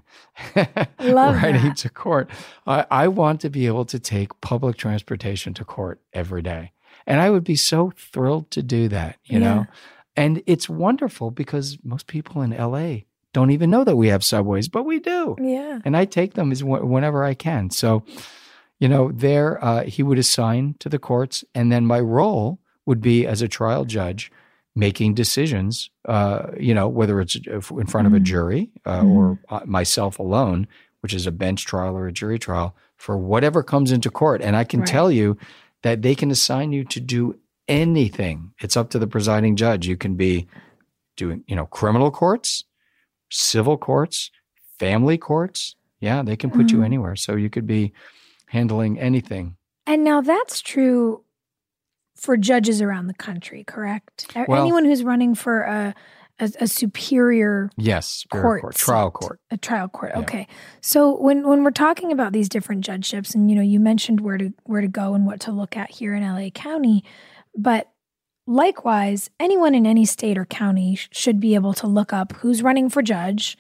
Love riding that. to court. I, I want to be able to take public transportation to court every day. And I would be so thrilled to do that, you yeah. know? And it's wonderful because most people in L A don't even know that we have subways, but we do. Yeah. And I take them as wh- whenever I can. So, you know, there uh, he would assign to the courts, and then my role would be as a trial judge making decisions, uh, you know, whether it's in front mm-hmm. of a jury uh, mm-hmm. or uh, myself alone, which is a bench trial or a jury trial, for whatever comes into court. And I can right. tell you that they can assign you to do anything. It's up to the presiding judge. You can be doing, you know, criminal courts, civil courts, family courts. Yeah, they can put mm-hmm. you anywhere. So you could be handling anything. And now that's true for judges around the country, correct? Well, anyone who's running for a a, a superior yes, superior court, trial court, a trial court. Yeah. Okay, so when when we're talking about these different judgeships, and you know, you mentioned where to where to go and what to look at here in L A County, but likewise, anyone in any state or county sh- should be able to look up who's running for judge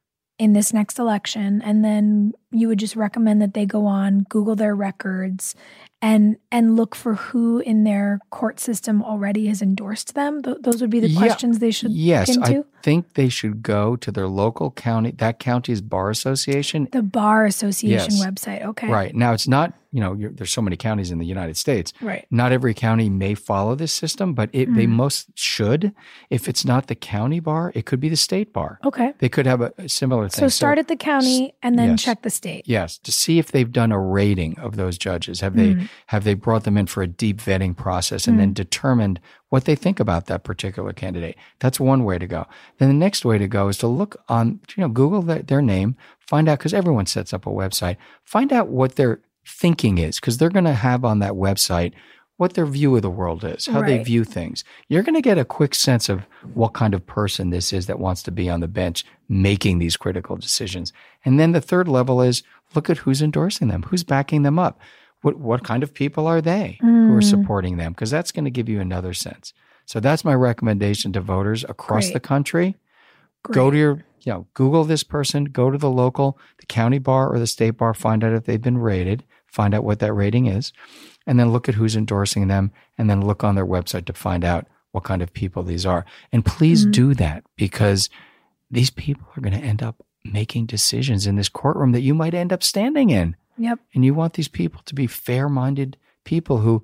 in this next election, and then you would just recommend that they go on, Google their records, and and look for who in their court system already has endorsed them. Th- those would be the yeah. questions they should yes, look into? I think they should go to their local county, that county's bar association. The Bar Association yes. website, okay. Right. Now, it's not, you know, you're, there's so many counties in the United States. Right. Not every county may follow this system, but it, mm. they most should. If it's not the county bar, it could be the state bar. Okay. They could have a, a similar thing. So start so, at the county and then yes. check the state. Yes, to see if they've done a rating of those judges. Have they mm. have they brought them in for a deep vetting process and mm. then determined what they think about that particular candidate? That's one way to go. Then the next way to go is to look on, you know, Google their, their name, find out, because everyone sets up a website, find out what their thinking is, because they're going to have on that website what their view of the world is, how right. they view things. You're going to get a quick sense of what kind of person this is that wants to be on the bench making these critical decisions. And then the third level is look at who's endorsing them, who's backing them up. What what kind of people are they mm. who are supporting them? Because that's going to give you another sense. So that's my recommendation to voters across Great. the country. Great. Go to your, you know, Google this person, go to the local, the county bar or the state bar, find out if they've been rated, find out what that rating is, and then look at who's endorsing them, and then look on their website to find out what kind of people these are. And please mm. do that, because these people are going to end up making decisions in this courtroom that you might end up standing in. Yep. And you want these people to be fair-minded people who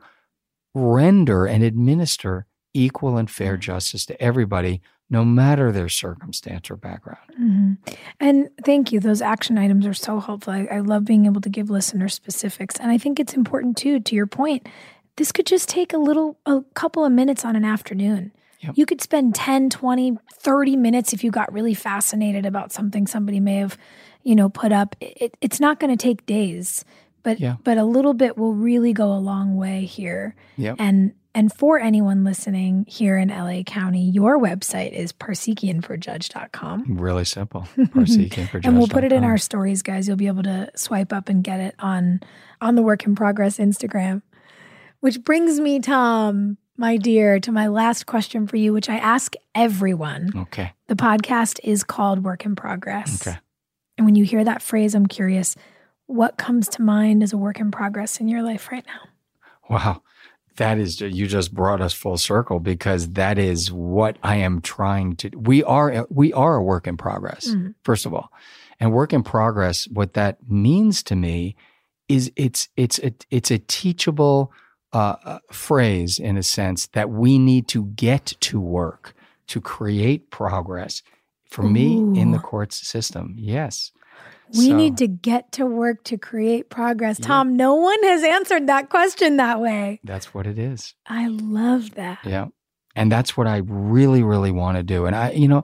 render and administer equal and fair justice to everybody, no matter their circumstance or background. Mm-hmm. And thank you. Those action items are so helpful. I, I love being able to give listeners specifics. And I think it's important, too, to your point, this could just take a little, a couple of minutes on an afternoon. Yep. You could spend ten, twenty, thirty minutes if you got really fascinated about something somebody may have, you know, put up. It, it's not going to take days, but yeah. but a little bit will really go a long way here. Yep. And and for anyone listening here in L A County, your website is parsekian for judge dot com. Really simple. parsekian for judge dot com. And we'll put it in our stories, guys. You'll be able to swipe up and get it on on the Work in Progress Instagram. Which brings me, Tom, my dear, to my last question for you, which I ask everyone. Okay. The podcast is called Work in Progress. Okay. And when you hear that phrase, I'm curious, what comes to mind as a work in progress in your life right now? Wow. That is, you just brought us full circle, because that is what I am trying to, we are, we are a work in progress, mm. first of all. And work in progress, what that means to me is it's, it's, a, it's a teachable uh, phrase, in a sense, that we need to get to work to create progress. For Ooh. me, in the courts system, yes. We so, need to get to work to create progress. Tom, yeah. no one has answered that question that way. That's what it is. I love that. Yeah. And that's what I really, really want to do. And I, you know,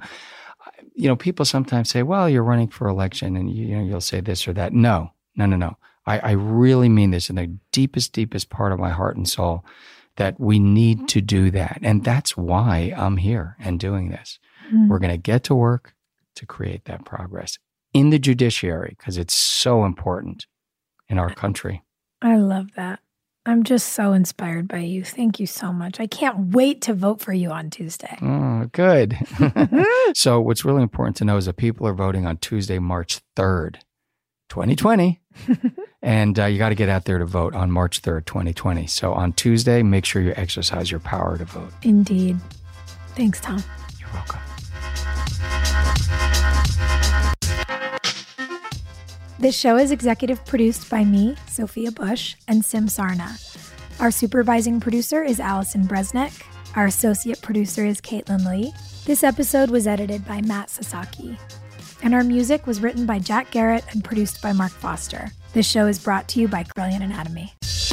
you know, people sometimes say, well, you're running for election and you, you know, you'll say this or that. No, no, no, no. I, I really mean this in the deepest, deepest part of my heart and soul, that we need to do that. And that's why I'm here and doing this. Mm. We're going to get to work to create that progress in the judiciary, because it's so important in our country. I love that. I'm just so inspired by you. Thank you so much. I can't wait to vote for you on Tuesday. Oh, good. So what's really important to know is that people are voting on Tuesday, March third, twenty twenty. And uh, you got to get out there to vote on March third, twenty twenty. So on Tuesday, make sure you exercise your power to vote. Indeed. Thanks, Tom. You're welcome. This show is executive produced by me, Sophia Bush, and Sim Sarna. Our supervising producer is Allison Bresnick. Our associate producer is Caitlin Lee. This episode was edited by Matt Sasaki. And our music was written by Jack Garrett and produced by Mark Foster. This show is brought to you by Brilliant Anatomy.